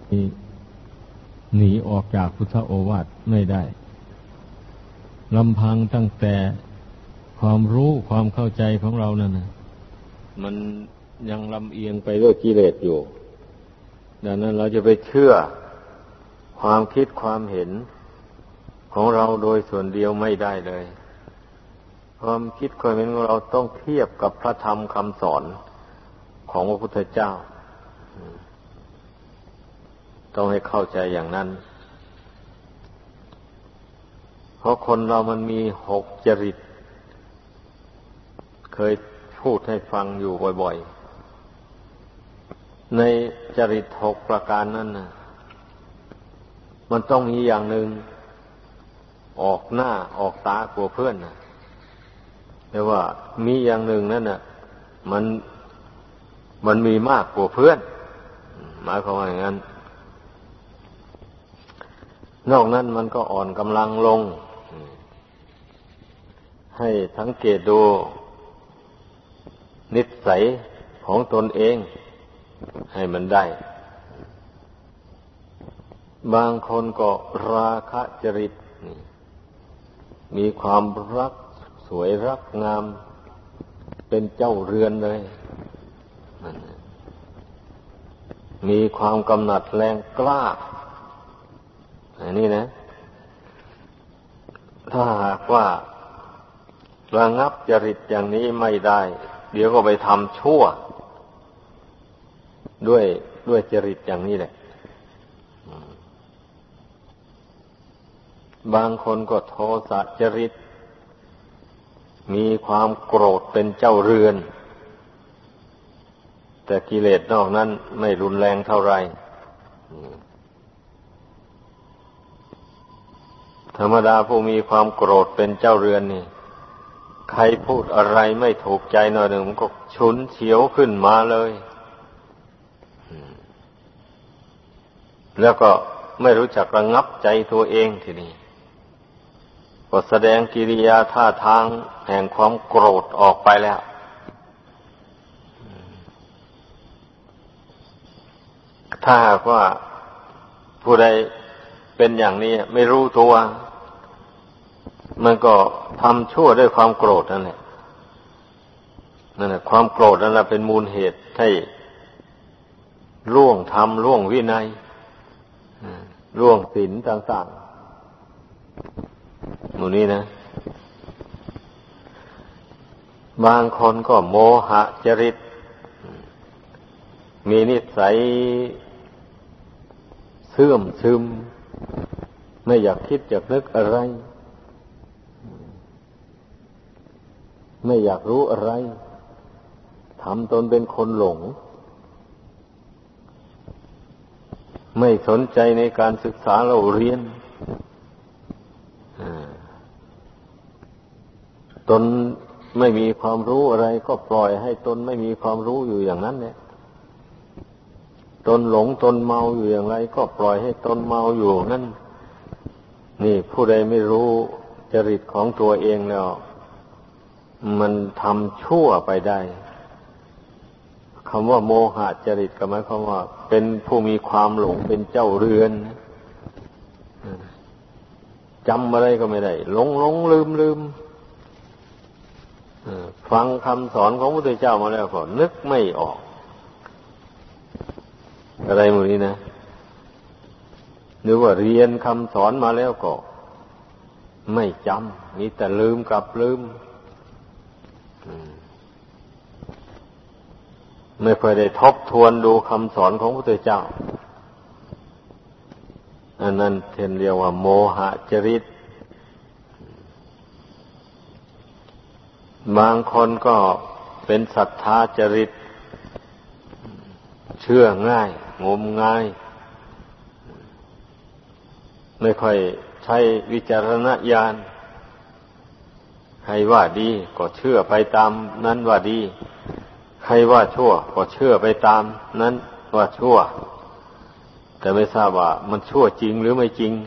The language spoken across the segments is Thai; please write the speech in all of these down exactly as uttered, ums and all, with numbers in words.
หนีออกจากพุทธโอวาทไม่ได้ลำพังตั้งแต่ความรู้ความเข้าใจของเรานั่นนะมันยังลำเอียงไปด้วยกิเลสอยู่ดังนั้นเราจะไปเชื่อความคิดความเห็นของเราโดยส่วนเดียวไม่ได้เลยความคิดความเห็นของเราต้องเทียบกับพระธรรมคำสอนของพระพุทธเจ้าต้องให้เข้าใจอย่างนั้นเพราะคนเรามันมีหกจริตเคยพูดให้ฟังอยู่บ่อยๆในจริตหกประการนั้นน่ะมันต้องมีอย่างหนึ่งออกหน้าออกตากว่าเพื่อนน่ะแต่ว่ามีอย่างหนึ่งนั่นน่ะมันมันมีมากกว่าเพื่อนหมายความว่าอย่างนั้นนอกนั้นมันก็อ่อนกำลังลงให้สังเกตดูนิสัยของตนเองให้มันได้บางคนก็ราคะจริตมีความรักสวยรักงามเป็นเจ้าเรือนเลยมีความกำหนัดแรงกล้าอันนี้นะถ้าหากว่าระงับจริตอย่างนี้ไม่ได้เดี๋ยวก็ไปทำชั่วด้วยด้วยจริตอย่างนี้แหละบางคนก็โทสะจริตมีความโกรธเป็นเจ้าเรือนแต่กิเลสนอกนั้นไม่รุนแรงเท่าไหร่ธรรมดาผู้มีความโกรธเป็นเจ้าเรือนนี่ใครพูดอะไรไม่ถูกใจหน่อยหนึ่งมันก็ฉุนเฉียวขึ้นมาเลยแล้วก็ไม่รู้จักระงับใจตัวเองทีนี้ก็แสดงกิริยาท่าทางแห่งความโกรธออกไปแล้วถ้าหากว่าผู้ใดเป็นอย่างนี้ไม่รู้ตัวมันก็ทำชั่วด้วยความโกรธนั่นแหละนั่นแหละความโกรธนั่นแหละเป็นมูลเหตุให้ล่วงธรรมล่วงวินัยล่วงศีลต่างๆหมู่นี้นะบางคนก็โมหะจริตมีนิสัยเสื่อมซึมไม่อยากคิดอยากนึกอะไรไม่อยากรู้อะไรทำตนเป็นคนหลงไม่สนใจในการศึกษาเราเรียนตนไม่มีความรู้อะไรก็ปล่อยให้ตนไม่มีความรู้อยู่อย่างนั้นเนี่ยตนหลงตนเมาอยู่อย่างไรก็ปล่อยให้ตนเมาอยู่นั่นนี่ผู้ใดไม่รู้จริตของตัวเองแล้วมันทำชั่วไปได้คำว่าโมหะจริตก็หมายความว่าเป็นผู้มีความหลงเป็นเจ้าเรือนจำอะไรก็ไม่ได้หลงหลงลืมลืมฟังคำสอนของพระพุทธเจ้ามาแล้วก็นึกไม่ออกอะไรหมดนี้นะหรือว่าเรียนคำสอนมาแล้วก็ไม่จำมีแต่ลืมกับลืมไม่ค่อยได้ทบทวนดูคำสอนของพระพุทธเจ้าอันนั้นเรียกว่าโมหะจริตบางคนก็เป็นศรัทธาจริตเชื่อง่ายงมงายไม่ค่อยใช้วิจารณญาณใครว่าดีก็เชื่อไปตามนั้นว่าดีใครว่าชั่วก็เชื่อไปตามนั้นว่าชั่วแต่ไม่ทราบว่ามันชั่วจริงหรือไม่จริง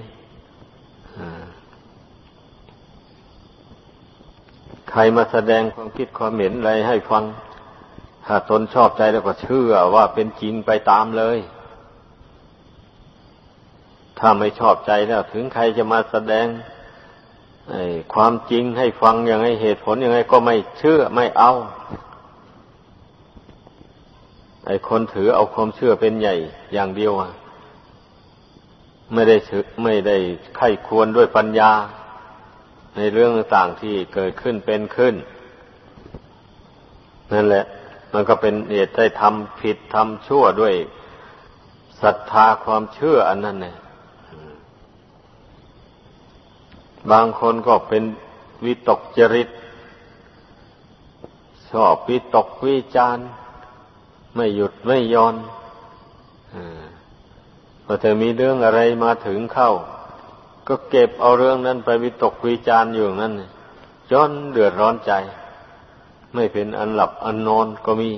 ใครมาแสดงความคิดความเห็นอะไรให้ฟังถ้าตนชอบใจแล้วก็เชื่อว่าเป็นจริงไปตามเลยถ้าไม่ชอบใจแล้วถึงใครจะมาแสดงไอ้ความจริงให้ฟังยังไงเหตุผลยังไงก็ไม่เชื่อไม่เอาไอ้คนถือเอาความเชื่อเป็นใหญ่อย่างเดียวอ่ะไม่ได้ถือไม่ได้ไข้ควรด้วยปัญญาในเรื่องต่างๆที่เกิดขึ้นเป็นขึ้นนั่นแหละมันก็เป็นเหตุให้ทำผิดทำชั่วด้วยศรัทธาความเชื่ออันนั้นเนี่ยบางคนก็เป็นวิตกจริตชอบวิตกวิจารณ์ไม่หยุดไม่หย่อนพอจะมีเรื่องอะไรมาถึงเข้าก็เก็บเอาเรื่องนั้นไปวิตกวิจารณ์อยู่นั่นจนเดือดร้อนใจไม่เป็นอันหลับอันนอนก็มี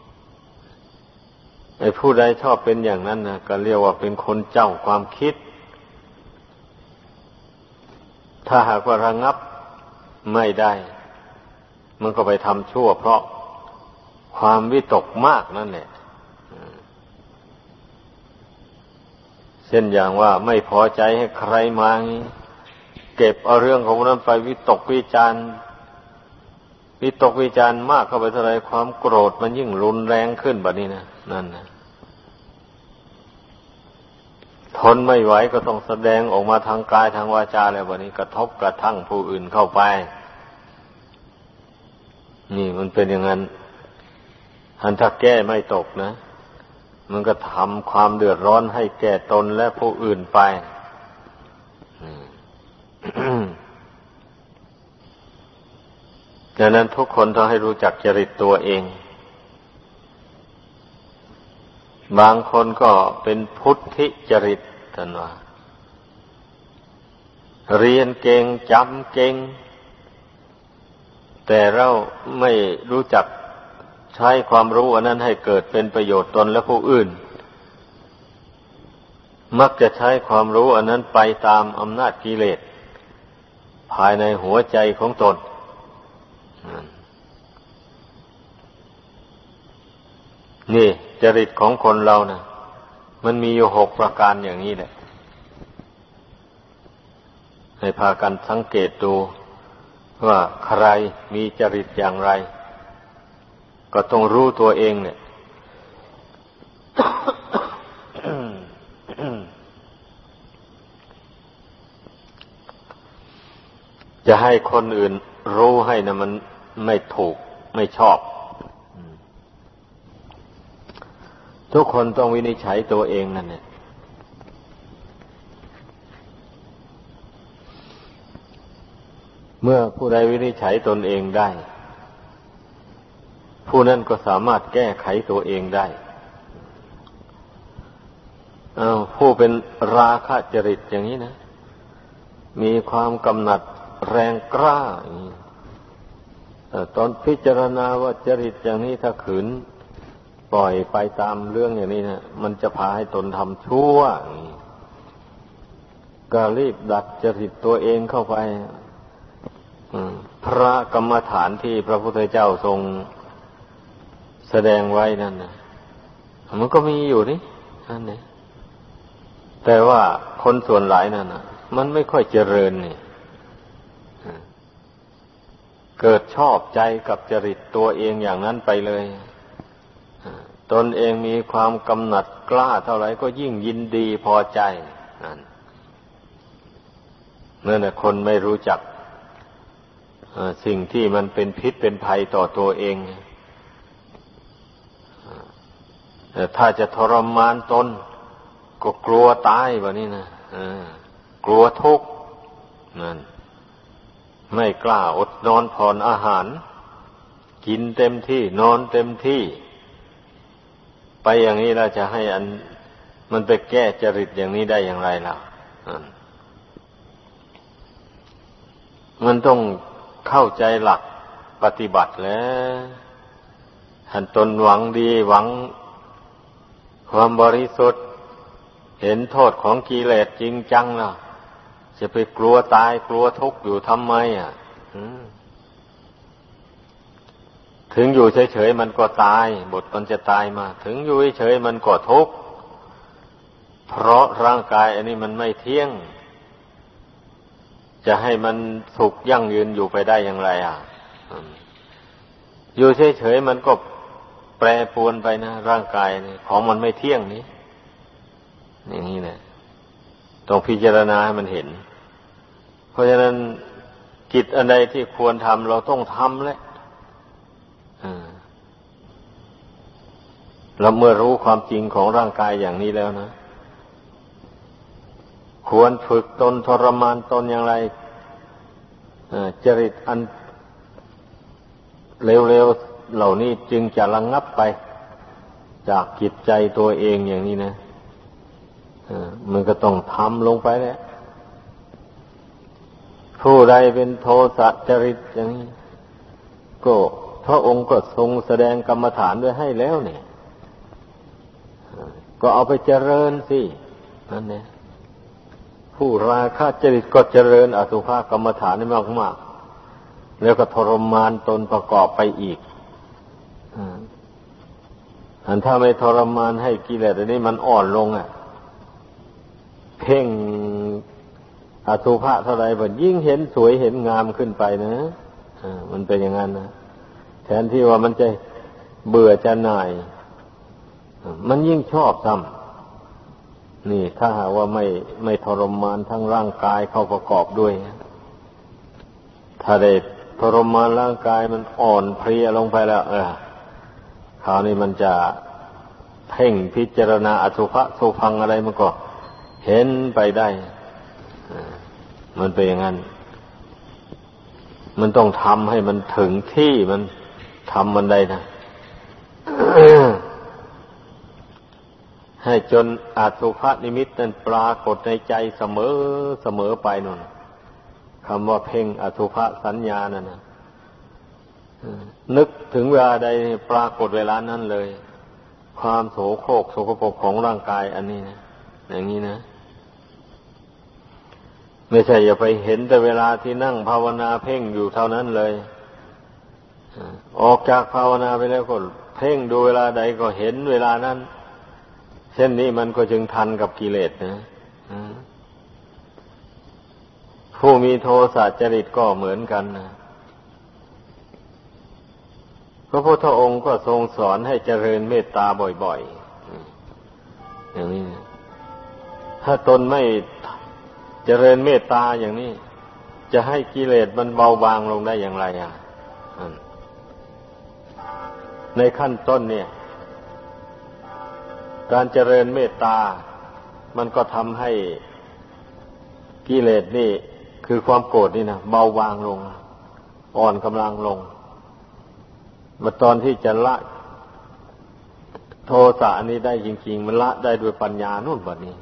ไอ้ผู้ใดชอบเป็นอย่างนั้นนะก็เรียกว่าเป็นคนเจ้าความคิดถ้าหากว่าระงับไม่ได้มันก็ไปทำชั่วเพราะความวิตกมากนั่นแหละเช่นอย่างว่าไม่พอใจให้ใครมาเก็บเอาเรื่องของนั้นไปวิตกวิจารณ์วิตกวิจารณ์มากเข้าไปเท่าไรความโกรธมันยิ่งรุนแรงขึ้นแบบนี้นะนั่นนะทนไม่ไหวก็ต้องแสดงออกมาทางกายทางวาจาแล้วแบบนี้กระทบกระทั่งผู้อื่นเข้าไปนี่มันเป็นอย่างนั้นอันถ้าแก้ไม่ตกนะมันก็ทำความเดือดร้อนให้แก่ตนและผู้อื่นไปดังนั้นทุกคนต้องให้รู้จักจริตตัวเองบางคนก็เป็นพุทธิจริตท่านว่าเรียนเก่งจำเก่งแต่เราไม่รู้จักใช้ความรู้อันนั้นให้เกิดเป็นประโยชน์ตนและผู้อื่นมักจะใช้ความรู้อันนั้นไปตามอำนาจกิเลสภายในหัวใจของตนนี่จริตของคนเรานะมันมีอยู่หกประการอย่างนี้แหละให้พากันสังเกตดูว่าใครมีจริตอย่างไรก็ต้องรู้ตัวเองเนี่ย จะให้คนอื่นรู้ให้นะมันไม่ถูกไม่ชอบทุกคนต้องวินิจฉัยตัวเองนั่นเนี่ยเมื่อผู้ใดวินิจฉัยตนเองได้ผู้นั้นก็สามารถแก้ไขตัวเองได้อ้าวผู้เป็นราคะจริตอย่างนี้นะมีความกำหนัดแรงกล้าตอนพิจารณาว่าจริตอย่างนี้ถ้าขืนปล่อยไปตามเรื่องอย่างนี้นะมันจะพาให้ตนทำชั่วก็รีบดัดจริตตัวเองเข้าไปพระกรรมฐานที่พระพุทธเจ้าทรงแสดงไว้นั่นนะมันก็มีอยู่นี่นั่นนี่แต่ว่าคนส่วนหลายนั่นนะมันไม่ค่อยเจริญนี่เกิดชอบใจกับจริตตัวเองอย่างนั้นไปเลยตนเองมีความกำหนัดกล้าเท่าไหร่ก็ยิ่งยินดีพอใจนั่นนั่นแหละคนไม่รู้จักสิ่งที่มันเป็นพิษเป็นภัยต่อตัวเองแต่ถ้าจะทรมานตนก็กลัวตายแบบนี้นะกลัวทุกข์นั่นไม่กล้าอดนอนผ่อนอาหารกินเต็มที่นอนเต็มที่ไปอย่างนี้เราจะให้อันมันไปแก้จริตอย่างนี้ได้อย่างไรล่ะมันต้องเข้าใจหลักปฏิบัติแล้วหันตนหวังดีหวังความบริสุทธิ์เห็นโทษของกิเลสจริงจังล่ะจะไปกลัวตายกลัวทุกข์อยู่ทำไมอ่ะถึงอยู่เฉยๆมันก็ตายบทมันจะตายมาถึงอยู่เฉยๆมันก็ทุกข์เพราะร่างกายอันนี้มันไม่เที่ยงจะให้มันสุขยั่งยืนอยู่ไปได้อย่างไรอ่ะอยู่เฉยๆมันก็แปรปรวนไปนะร่างกายนี่ของมันไม่เที่ยงนี้อย่างนี้นะต้องพิจารณาให้มันเห็นเพราะฉะนั้นกิจอันใดที่ควรทำเราต้องทำแหละเราเมื่อรู้ความจริงของร่างกายอย่างนี้แล้วนะควรฝึกตนทรมานตนอย่างไรจริตอันเร็วๆเหล่านี้จึงจะระงับไปจากจิตใจตัวเองอย่างนี้นะมันก็ต้องทำลงไปแหละผู้ใดเป็นโทสะจริตอย่างนี้ก็พระองค์ก็ทรงแสดงกรรมฐานไว้ให้แล้วเนี่ยก็เอาไปเจริญสินั่นเนี่ยผู้ราคะจริตก็เจริญอสุภกรรมฐานให้มากๆแล้วก็ทรมานตนประกอบไปอีกอันถ้าไม่ทรมานให้กิเลสอันนี้มันอ่อนลงอ่ะเพ่งอสุภะเท่าไรมันยิ่งเห็นสวยเห็นงามขึ้นไปนะอ่ามันเป็นอย่างนั้นนะแทนที่ว่ามันจะเบื่อจะหน่ายมันยิ่งชอบซ้ำนี่ถ้าหากว่าไม่ไม่ทรมานทั้งร่างกายเข้าประกอบด้วยถ้าได้ทรมานร่างกายมันอ่อนเพลียลงไปแล้วเออคราวนี้มันจะเพ่งพิจารณาอสุภะโสภังอะไรมันก็เห็นไปได้มันเป็นอย่างนั้นมันต้องทำให้มันถึงที่มันทำมันได้นะ ให้จนอสุภนิมิตนั้นปรากฏในใจเสมอเสมอไปนั่นคำว่าเพ่งอสุภสัญญานั่นนะนึกถึงเวลาใดปรากฏเวลานั้นเลยความโสโครกโสกปรกของร่างกายอันนี้นะอย่างนี้นะไม่ใช่อย่าไปเห็นแต่เวลาที่นั่งภาวนาเพ่งอยู่เท่านั้นเลยออกจากภาวนาไปแล้วก็เพ่งดูเวลาใดก็เห็นเวลานั้นเช่นนี้มันก็จึงทันกับกิเลสนะผู้มีโทสะจริตก็เหมือนกันนะพระพุทธองค์ก็ทรงสอนให้เจริญเมตตาบ่อยๆอย่างนี้ถ้าตนไม่เจริญเมตตาอย่างนี้จะให้กิเลสมันเบาบางลงได้อย่างไรอ่ะในขั้นต้นเนี่ยการเจริญเมตตามันก็ทำให้กิเลสนี่คือความโกรธนี่นะเบาบางลงอ่อนกำลังลงมาตอนที่จะละโทสะนี้ได้จริงๆมันละได้ด้วยปัญญานู่นบัดนี้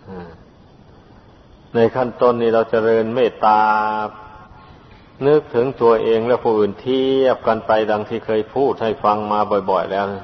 ในขั้นต้นนี้เราเจริญเมตตานึกถึงตัวเองและผู้อื่นเทียบกันไปดังที่เคยพูดให้ฟังมาบ่อยๆแล้วนะ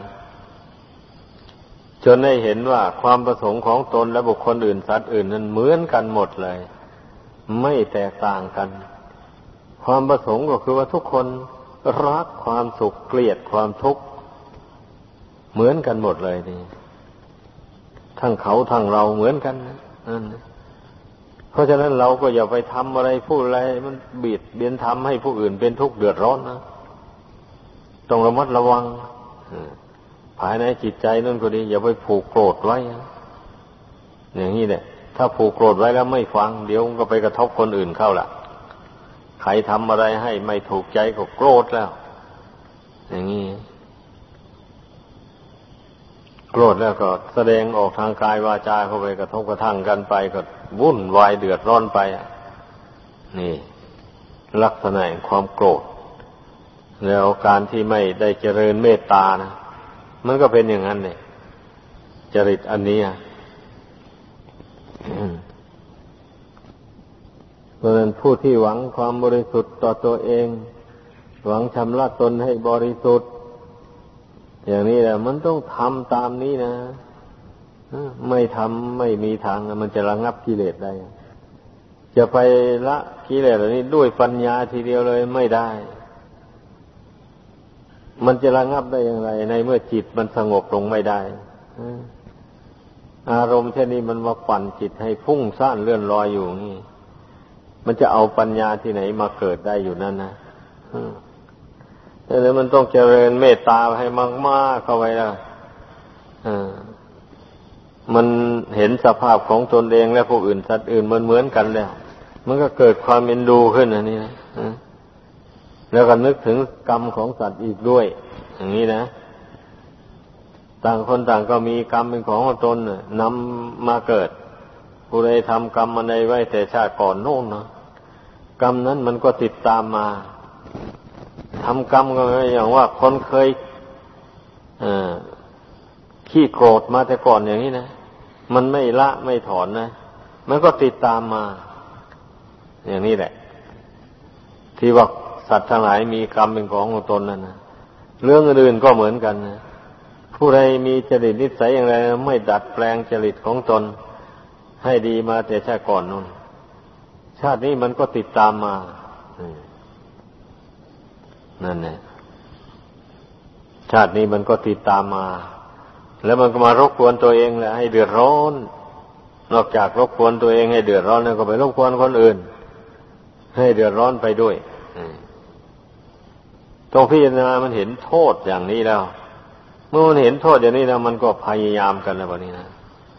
จนได้เห็นว่าความประสงค์ของตนและบุคคลอื่นสัตว์อื่นนั้นเหมือนกันหมดเลยไม่แตกต่างกันความประสงค์ก็คือว่าทุกคนรักความสุขเกลียดความทุกข์เหมือนกันหมดเลยนี่ทั้งเขาทั้งเราเหมือนกันนะนั่นเพราะฉะนั้นเราก็อย่าไปทำอะไรพูดอะไรมันเบียดเบียนทำให้ผู้อื่นเป็นทุกข์เดือดร้อนนะต้องระมัดระวังภายในจิตใจนั่นก็ดีอย่าไปผูกโกรธไว้อย่างนี้แหละถ้าผูกโกรธไว้แล้วไม่ฟังเดี๋ยวก็ไปกระทบคนอื่นเข้าล่ะใครทำอะไรให้ไม่ถูกใจก็โกรธแล้วอย่างนี้โกรธแล้วก็แสดงออกทางกายวาจาเข้าไปกระทบกระทั่งกันไปก็วุ่นวายเดือดร้อนไปนี่ลักษณะของความโกรธแล้วการที่ไม่ได้เจริญเมตตานะมันก็เป็นอย่างนั้นเนี่ยจริตอันนี้เพราะฉะนั้นผู้ที่หวังความบริสุทธิ์ต่อตัวเองหวังชำระตนให้บริสุทธิ์อย่างนี้แหละมันต้องทำตามนี้นะไม่ทำไม่มีทางมันจะระงับกิเลสได้จะไปละกิเลสเหล่านี้ด้วยปัญญาทีเดียวเลยไม่ได้มันจะระงับได้อย่างไรในเมื่อจิตมันสงบลงไม่ได้อารมณ์เช่นนี้มันมาปั่นจิตให้พุ่งซ่านเลื่อนลอยอยู่นี่มันจะเอาปัญญาที่ไหนมาเกิดได้อยู่นั่นนะดังนั้นมันต้องเจริญเมตตาให้มากๆเข้าไว้แล้วมันเห็นสภาพของตนเองและผู้อื่นสัตว์อื่นเหมือนๆกันแล้วมันก็เกิดความเอ็นดูขึ้นอันนี้นะแล้วก็นึกถึงกรรมของสัตว์อีกด้วยอย่างนี้นะต่างคนต่างก็มีกรรมเป็นของตนนำมาเกิดผู้ใดทำกรรมอะไรไว้แต่ชาติก่อนโน้นนะกรรมนั้นมันก็ติดตามมาทำกรรมก็อย่างว่าคนเคยขี้โกรธมาแต่ก่อนอย่างนี้นะมันไม่ละไม่ถอนนะมันก็ติดตามมาอย่างนี้แหละที่ว่าสัตว์ทั้งหลายมีกรรมเป็นของของตนนั่นนะเรื่องอื่นก็เหมือนกันนะผู้ใดมีจริตนิสัยอย่างไรไม่ดัดแปลงจริตของตนให้ดีมาแต่ชาติก่อนนู่นชาตินี้มันก็ติดตามมานั่นแหละชาตินี้มันก็ติดตามมาแล้วมันก็มารบกวนตัวเองแหละให้เดือดร้อนนอกจากรบกวนตัวเองให้เดือดร้อนแล้วก็ไปรบกวนคนอื่นให้เดือดร้อนไปด้วยต้องพิจารณามันเห็นโทษอย่างนี้แล้วเมื่อมันเห็นโทษอย่างนี้แล้วมันก็พยายามกันแล้วแบบนี้นะ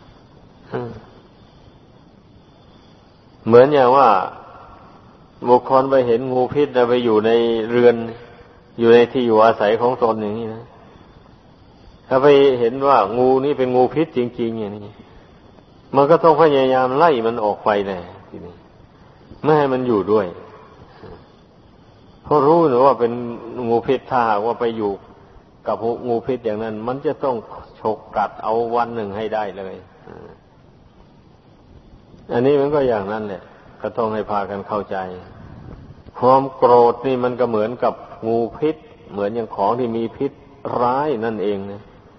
เหมือนอย่างว่าบุคคลไปเห็นงูพิษแล้วไปอยู่ในเรือนอยู่ในที่อยู่อาศัยของตนอย่างนี้นะถ้าไปเห็นว่างูนี่เป็นงูพิษจริงๆอย่างนี้มันก็ต้องพยายามไล่มันออกไปเลยทีนี้ไม่ให้มันอยู่ด้วยเพราะรู้หรือว่าเป็นงูพิษถ้าหากว่าไปอยู่กับงูพิษอย่างนั้นมันจะต้องฉกกัดเอาวันหนึ่งให้ได้เลยอันนี้มันก็อย่างนั้นแหละก็ต้องให้พากันเข้าใจความโกรธนี่มันก็เหมือนกับงูพิษเหมือนอย่างของที่มีพิษร้ายนั่นเองนะ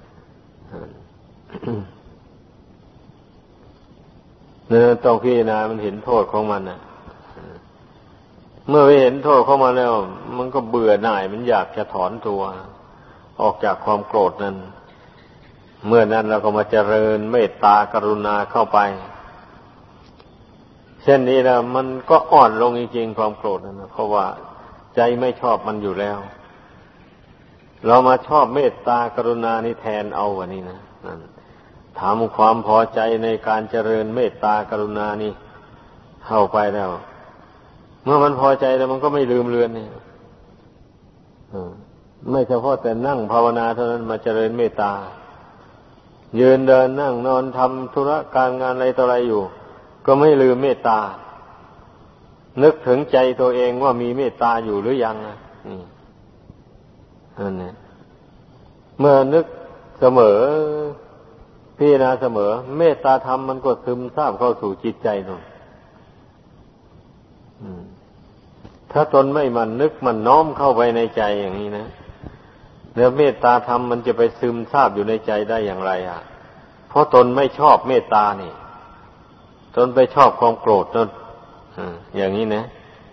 เนี่ยต้องพิจารณามันเห็นโทษของมันนะเมื่อไปเห็นโทษของมันแล้วมันก็เบื่อหน่ายมันอยากจะถอนตัวออกจากความโกรธนั้นเมื่อนั้นเราก็มาเจริญเมตตากรุณาเข้าไปเช่นนี้แล้วมันก็อ่อนลงจริงๆความโกรธนั้นนะเพราะว่าใจไม่ชอบมันอยู่แล้วเรามาชอบเมตตากรุณานี่แทนเอาวันนี้นะนั่นทำความพอใจในการเจริญเมตตากรุณานี่เข้าไปแล้วเมื่อมันพอใจแล้วมันก็ไม่ลืมเลือนเนี่ยไม่เฉพาะแต่นั่งภาวนาเท่านั้นมาเจริญเมตตายืนเดินนั่งนอนทำธุระการงานอะไรต่ออะไรอยู่ก็ไม่ลืมเมตตานึกถึงใจตัวเองว่ามีเมตตาอยู่หรือยังนะนี่นั่นแหละเมื่อนึกเสมอพิจารณาเสมอเมตตาธรรมมันก็ซึมซาบเข้าสู่จิตใจตนถ้าตนไม่มันนึกมันน้อมเข้าไปในใจอย่างนี้นะแล้วเมตตาธรรมมันจะไปซึมซาบอยู่ในใจได้อย่างไรอ่ะเพราะตนไม่ชอบเมตตานี่ตนไปชอบความโกรธตนอย่างนี้นะ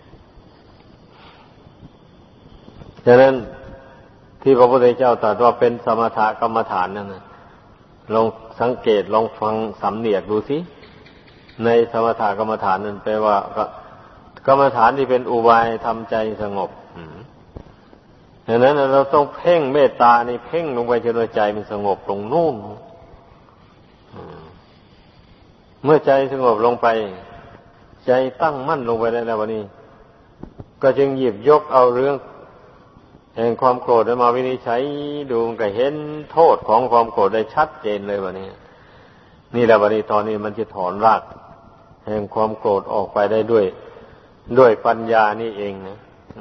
ฉะนั้นที่พระพุทธเจ้าตรัสว่าเป็นสมถกรรมฐานนั่นนะลองสังเกตลองฟังสำเนียกดูสิในสมถกรรมฐานนั้นแปลว่ากรรมฐานที่เป็นอุบายทำใจสงบดังนั้นเราต้องเพ่งเมตตานี่เพ่งลงไปจนใจมันสงบลงนู่นเมื่อใจสงบลงไปใจตั้งมั่นลงไปได้แล้ววันนี้ก็จึงหยิบยกเอาเรื่องแห่งความโกรธมาวินิจฉัยดูมันก็เห็นโทษของความโกรธได้ชัดเจนเลยวันนี้นี่แหละวันนี้ตอนนี้มันจะถอนรากแห่งความโกรธออกไปได้ด้วยด้วยปัญญานี่เองนะ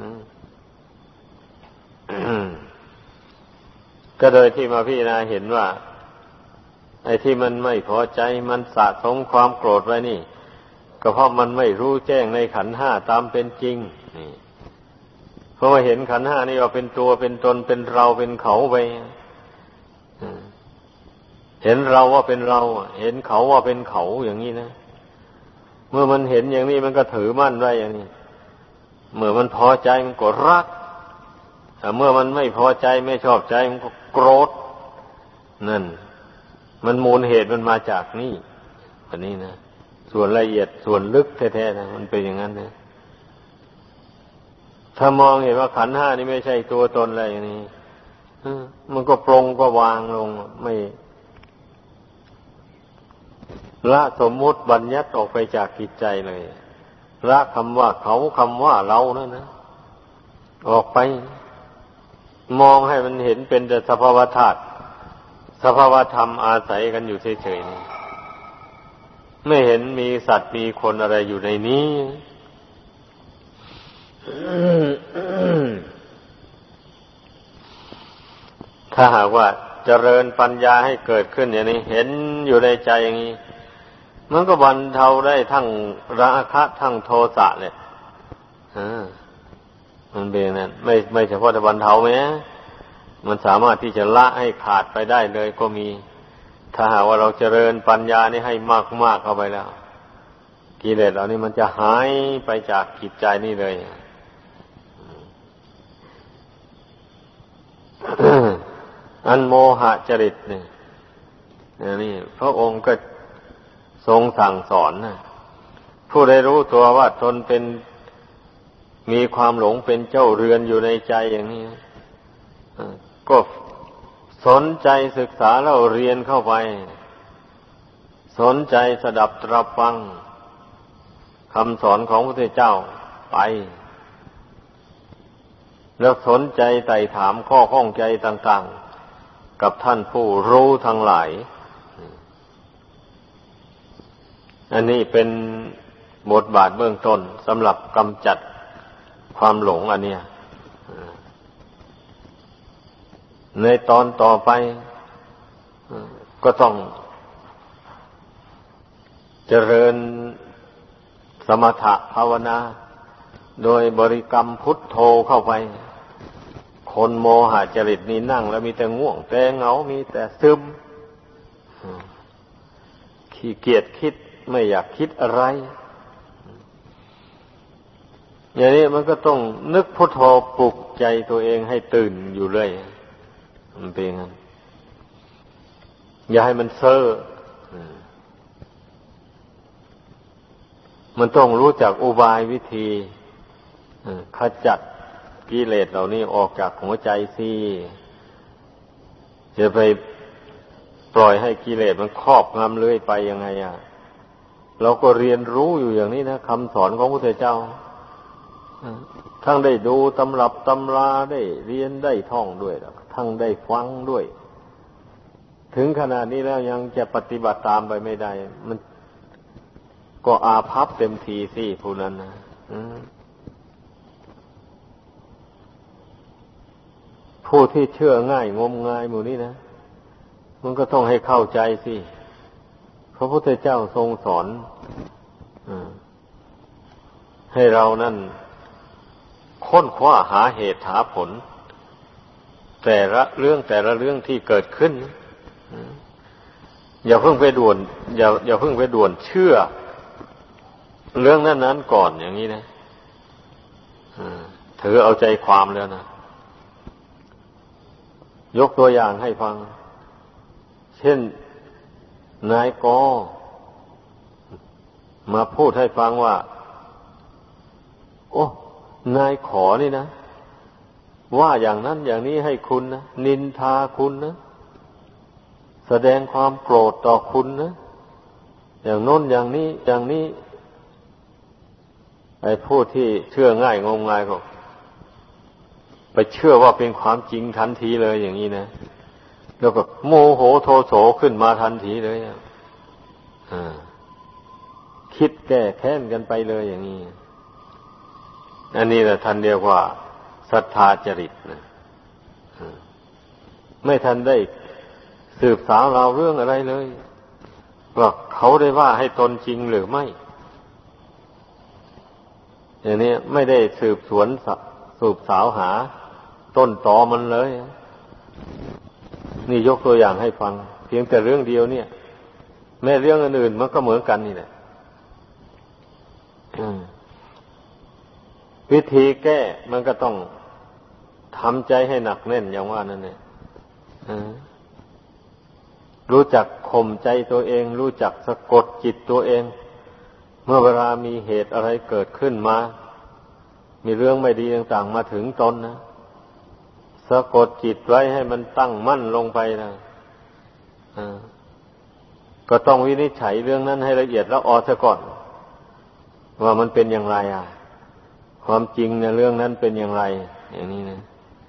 ก็โดยที่มาพิจารณาเห็นว่าไอ้ที่มันไม่พอใจมันสะสมความโกรธไว้นี่ก็เพราะมันไม่รู้แจ้งในขันธ์ห้าตามเป็นจริงนี่เพราะว่าเห็นขันธ์ห้านี่ว่าเป็นตัวเป็นตนเป็นเราเป็นเขาไปเห็นเราว่าเป็นเราเห็นเขาว่าเป็นเขาอย่างนี้นะเมื่อมันเห็นอย่างนี้มันก็ถือมั่นไว้อย่างนี้เมื่อมันพอใจมันก็รักแต่เมื่อมันไม่พอใจไม่ชอบใจมันก็โกรธนั่นมันมูลเหตุมันมาจากนี่อันนี้นะส่วนละเอียดส่วนลึกแท้ๆนะมันเป็นอย่างนั้นนะถ้ามองเห็นว่าขันธ์ห้านี่ไม่ใช่ตัวตนอะไรอย่างนี้มันก็ปรงก็วางลงไม่ละสมมุติบัญญัติออกไปจากจิตใจเลยละคำว่าเขาคำว่าเรานั่นนะออกไปมองให้มันเห็นเป็นแต่สภาวธาตุสภาวธรรมอาศัยกันอยู่เฉยๆนี่ไม่เห็นมีสัตว์มีคนอะไรอยู่ในนี้ ถ้าหากว่าเจริญปัญญาให้เกิดขึ้นอย่างนี้เห็นอยู่ในใจอย่างนี้มันก็บรรเทาได้ทั้งราคะทั้งโทสะเลยอ่ามันเป็นอย่างนั้นไม่ไม่เฉพาะแต่บรรเทาไหมมันสามารถที่จะละให้ขาดไปได้เลยก็มีถ้าหากว่าเราเจริญปัญญานี่ให้มากๆเข้าไปแล้วกิเลสเหล่านี้มันจะหายไปจากจิตใจนี่เลย อันโมหะจริตเนี่ยนี่พระองค์ก็ทรงสั่งสอนนะผู้ใดรู้ตัวว่าตนเป็นมีความหลงเป็นเจ้าเรือนอยู่ในใจอย่างนี้ก็สนใจศึกษาแล้วเรียนเข้าไปสนใจสดับตรับฟังคำสอนของพระพุทธเจ้าไปแล้วสนใจไต่ถามข้อข้องใจต่างๆกับท่านผู้รู้ทั้งหลายอันนี้เป็นบทบาทเบื้องต้นสำหรับกำจัดความหลงอันเนี้ยในตอนต่อไปก็ต้องเจริญสมถะภาวนาโดยบริกรรมพุทโธเข้าไปคนโมหะจริตนี่นั่งแล้วมีแต่ง่วงแต่เหงามีแต่ซึมขี้เกียจคิดไม่อยากคิดอะไรอย่างนี้มันก็ต้องนึกพุทโธปลุกใจตัวเองให้ตื่นอยู่เรื่อยมันเป็นงั้นอย่าให้มันเซ่อมันต้องรู้จักอุบายวิธีขจัดกิเลสเหล่านี้ออกจากหัวใจสิจะไปปล่อยให้กิเลสมันครอบงำเรื่อยไปยังไงอ่ะเราก็เรียนรู้อยู่อย่างนี้นะคำสอนของพระพุทธเจ้าทั้งได้ดูตำรับตำราได้เรียนได้ท่องด้วยทั้งได้ฟังด้วยถึงขนาดนี้แล้วยังจะปฏิบัติตามไปไม่ได้มันก็อาภัพเต็มทีสิผู้นั้นนะผู้ที่เชื่อง่ายงมงายหมู่นี้นะมันก็ต้องให้เข้าใจสิพระพุทธเจ้าทรงสอนให้เรานั่นค้นคว้าหาเหตุหาผลแต่ละเรื่องแต่ละเรื่องที่เกิดขึ้นอย่าเพิ่งไปด่วนอย่าอย่าเพิ่งไปด่วนเชื่อเรื่องนั้นนั้นก่อนอย่างนี้นะถือเอาใจความแล้วนะยกตัวอย่างให้ฟังเช่นนายกมาพูดให้ฟังว่าโอ้นายขอนี่นะว่าอย่างนั้นอย่างนี้ให้คุณนะนินทาคุณนะแสดงความโกรธต่อคุณนะอย่างโน้นอย่างนี้อย่างนี้ไอ้ผู้ที่เชื่อง่ายงมงายก็ไปเชื่อว่าเป็นความจริงทันทีเลยอย่างนี้นะแล้วก็โมโหโทโสขึ้นมาทันทีเลยอ่าคิดแก้แค้นกันไปเลยอย่างนี้อันนี้แหละท่านเรียกว่าศรัทธาจริตนะไม่ทันได้สืบสาวราวเรื่องอะไรเลยว่าเขาได้ว่าให้ตนจริงหรือไม่อย่างนี้ไม่ได้สืบสวนสืบสาวหาต้นตอมันเลยนี่ยกตัวอย่างให้ฟังเพียงแต่เรื่องเดียวเนี่ยแม้เรื่องอื่นๆมันก็เหมือนกันนี่แหละวิธีแก้มันก็ต้องทำใจให้หนักแน่นอย่างว่านั่นเนี่ยรู้จักข่มใจตัวเองรู้จักสะกดจิตตัวเองเมื่อเวลามีเหตุอะไรเกิดขึ้นมามีเรื่องไม่ดีต่างๆมาถึงตนนะสะกดจิตไว้ให้มันตั้งมั่นลงไปนะอ่าก็ต้องวินิจฉัยเรื่องนั้นให้ละเอียดแล้วออกซะก่อนว่ามันเป็นอย่างไรอ่ะความจริงในเรื่องนั้นเป็นอย่างไรอย่างนี้นะ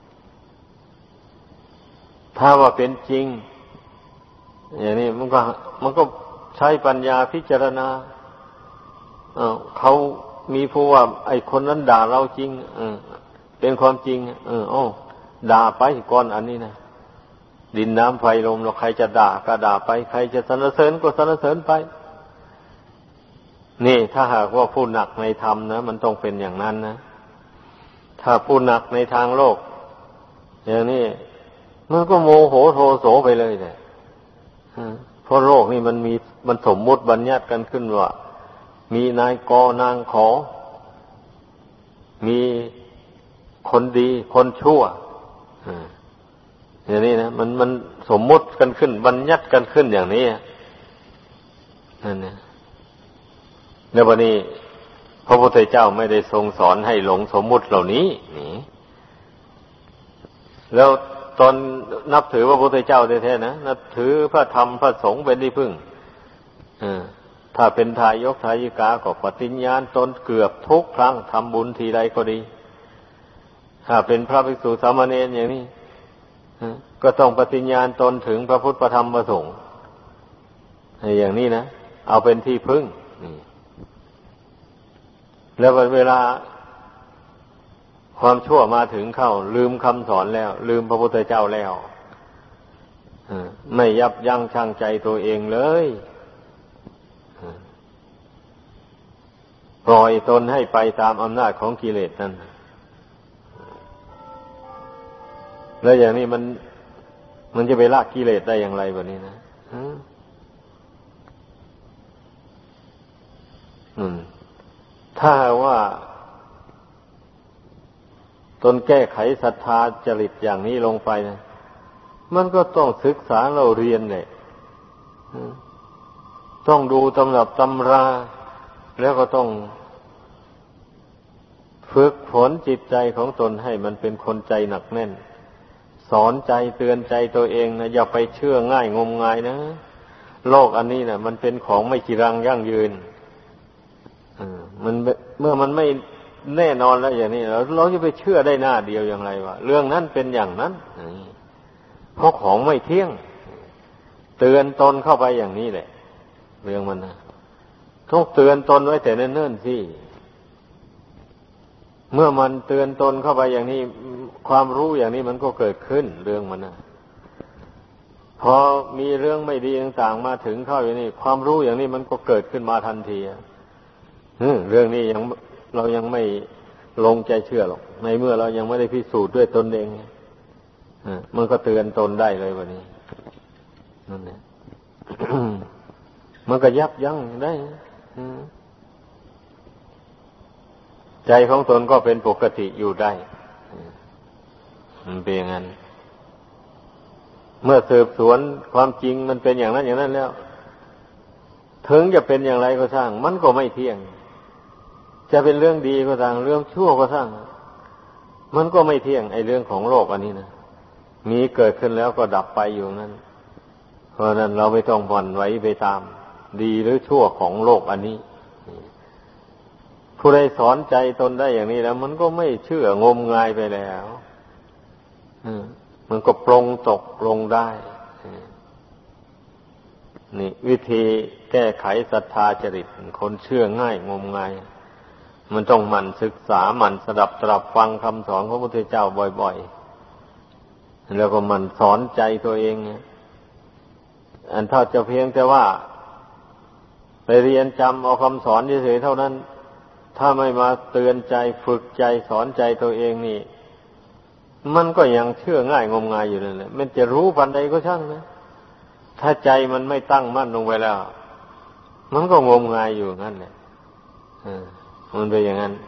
ถ้าว่าเป็นจริงอย่างนี้มันก็มันก็ใช้ปัญญาพิจารณาเอ้าเขามีผู้ว่าไอ้คนนั้นด่าเราจริงเออเป็นความจริงเอออ้อด่าไปก่อนอันนี้นะดินน้ำไฟลมเราใครจะด่าก็ด่าไปใครจะสรรเสริญก็สรรเสริญไปนี่ถ้าหากว่าผู้หนักในธรรมนะมันต้องเป็นอย่างนั้นนะถ้าผู้หนักในทางโลกอย่างนี้มันก็โมโหโทโสไปเลยแหละเพราะโลกนี่มันมีมันสมมุติบัญญัติกันขึ้นว่ามีนายกนางขอมีคนดีคนชั่วอย่างนี้นะมันมันสมมุติกันขึ้นบัญญัติกันขึ้นอย่างนี้นั่นเนี่ยแล้ววันนี้พระพุทธเจ้าไม่ได้ทรงสอนให้หลงสมมุติเหล่านี้นี่แล้วตอนนับถือพระพุทธเจ้าแท้ๆนะนับถือพระธรรมพระสงฆ์เป็นที่พึ่งถ้าเป็นทายกทายิกาก็ปฏิญญาณตนเกือบทุกครั้งทำบุญทีใดก็ดีถ้าเป็นพระภิกษุสามเณรอย่างนี้ก็ต้องปฏิญญาณตนถึงพระพุทธพระธรรมพระสงฆ์อย่างนี้นะเอาเป็นที่พึ่งแล้วเวลาความชั่วมาถึงเข้าลืมคำสอนแล้วลืมพระพุทธเจ้าแล้วไม่ยับยั้งชั่งใจตัวเองเลยปล่อยตนให้ไปตามอำนาจของกิเลสนั่นแล้วอย่างนี้มันมันจะไปละกิเลสได้อย่างไรแบบนี้นะอืมถ้าว่าตนแก้ไขศรัทธาจริตอย่างนี้ลงไปนะมันก็ต้องศึกษาเราเรียนเลยต้องดูตำรับตำราแล้วก็ต้องฝึกฝนจิตใจของตนให้มันเป็นคนใจหนักแน่นสอนใจเตือนใจตัวเองนะอย่าไปเชื่อง่ายงมงายนะโลกอันนี้นะมันเป็นของไม่จีรังยั่งยืนมันเมื่อมันไม่แน่นอนแล้วอย่างนี้เราเราจะไปเชื่อได้หน้าเดียวอย่างไรวะเรื่องนั้นเป็นอย่างนั้นเพราะของไม่เที่ยงเตือนตนเข้าไปอย่างนี้แหละเรื่องมันนะต้องเตือนตนไว้แต่เนิ่นๆสิเมื่อมันเตือนตนเข้าไปอย่างนี้ความรู้อย่างนี้มันก็เกิดขึ้นเรื่องมันนะพอมีเรื่องไม่ดีต่างๆมาถึงเข้าอย่างนี้ความรู้อย่างนี้มันก็เกิดขึ้นมาทันทีเรื่องนี้ยังเรายังไม่ลงใจเชื่อหรอกในเมื่อเรายังไม่ได้พิสูจน์ด้วยตนเองมันก็เตือนตนได้เลยวันนี้นั่นแหละ มันก็ยับยั้งได้ใจของตนก็เป็นปกติอยู่ได้มันเป็นอย่างนั้นเมื่อสืบสวนความจริงมันเป็นอย่างนั้นอย่างนั้นแล้วถึงจะเป็นอย่างไรก็ช่างมันก็ไม่เที่ยงจะเป็นเรื่องดีก็ตามเรื่องชั่วก็ช่างมันก็ไม่เที่ยงไอ้เรื่องของโลกอันนี้นะมีเกิดขึ้นแล้วก็ดับไปอยู่นั้นเพราะนั้นเราไม่ต้องหวั่นไหวไปตามดีหรือชั่วของโลกอันนี้ผู้ใดสอนใจตนได้อย่างนี้แล้วมันก็ไม่เชื่องมงายไปแล้วมันก็ปรงตกลงได้นี่วิธีแก้ไขศรัทธาจริตคนเชื่อง่ายงมงายมันต้องหมั่นศึกษาหมั่นสดับตรับฟังคำสอนของพระพุทธเจ้าบ่อยๆแล้วก็หมั่นสอนใจตัวเองอันถ้าจะเพียงแต่ว่าไปเรียนจำเอาคำสอนเฉยๆเท่านั้นถ้าไม่มาเตือนใจฝึกใจสอนใจตัวเองนี่มันก็ยังเชื่อง่ายงมงายอยู่นั่นแหละมันจะรู้ปันใดก็ช่างนะถ้าใจมันไม่ตั้งมั่นลงไปแล้วมันก็งมงายอยู่งั้นแหละมันเป็นอย่างนั้น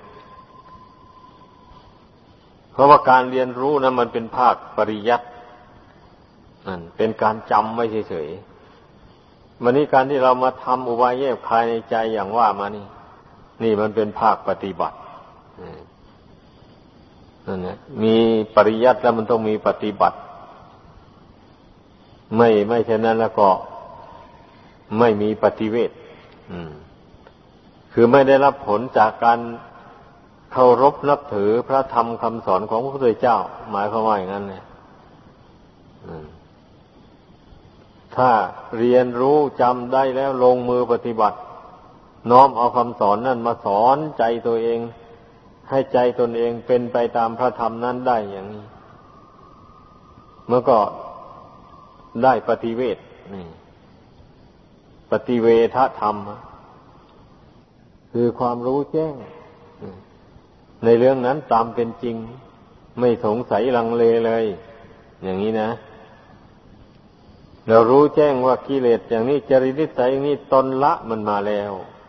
เพราะว่าการเรียนรู้นะมันเป็นภาคปริยัตินั่นเป็นการจำไม่เฉยวันนี้การที่เรามาทำอุบายแยบคายในใจอย่างว่ามานี่นี่มันเป็นภาคปฏิบัตินั่นแหละมีปริยัติแล้วมันต้องมีปฏิบัติไม่ไม่เช่นนั้นแล้วก็ไม่มีปฏิเวทคือไม่ได้รับผลจากการเคารพนับถือพระธรรมคำสอนของพระพุทธเจ้าหมายความว่าอย่างนั้นเลยถ้าเรียนรู้จำได้แล้วลงมือปฏิบัติน้อมเอาคำสอนนั่นมาสอนใจตัวเองให้ใจตนเองเป็นไปตามพระธรรมนั้นได้อย่างนี้เมื่อก็ได้ปฏิเวทนี่ปฏิเวทธรรมคือความรู้แจ้งในเรื่องนั้นตามเป็นจริงไม่สงสัยลังเลเลยอย่างนี้นะเรารู้แจ้งว่ากิเลสอย่างนี้จริตนิสัยอย่างนี้ตนละมันมาแล้ว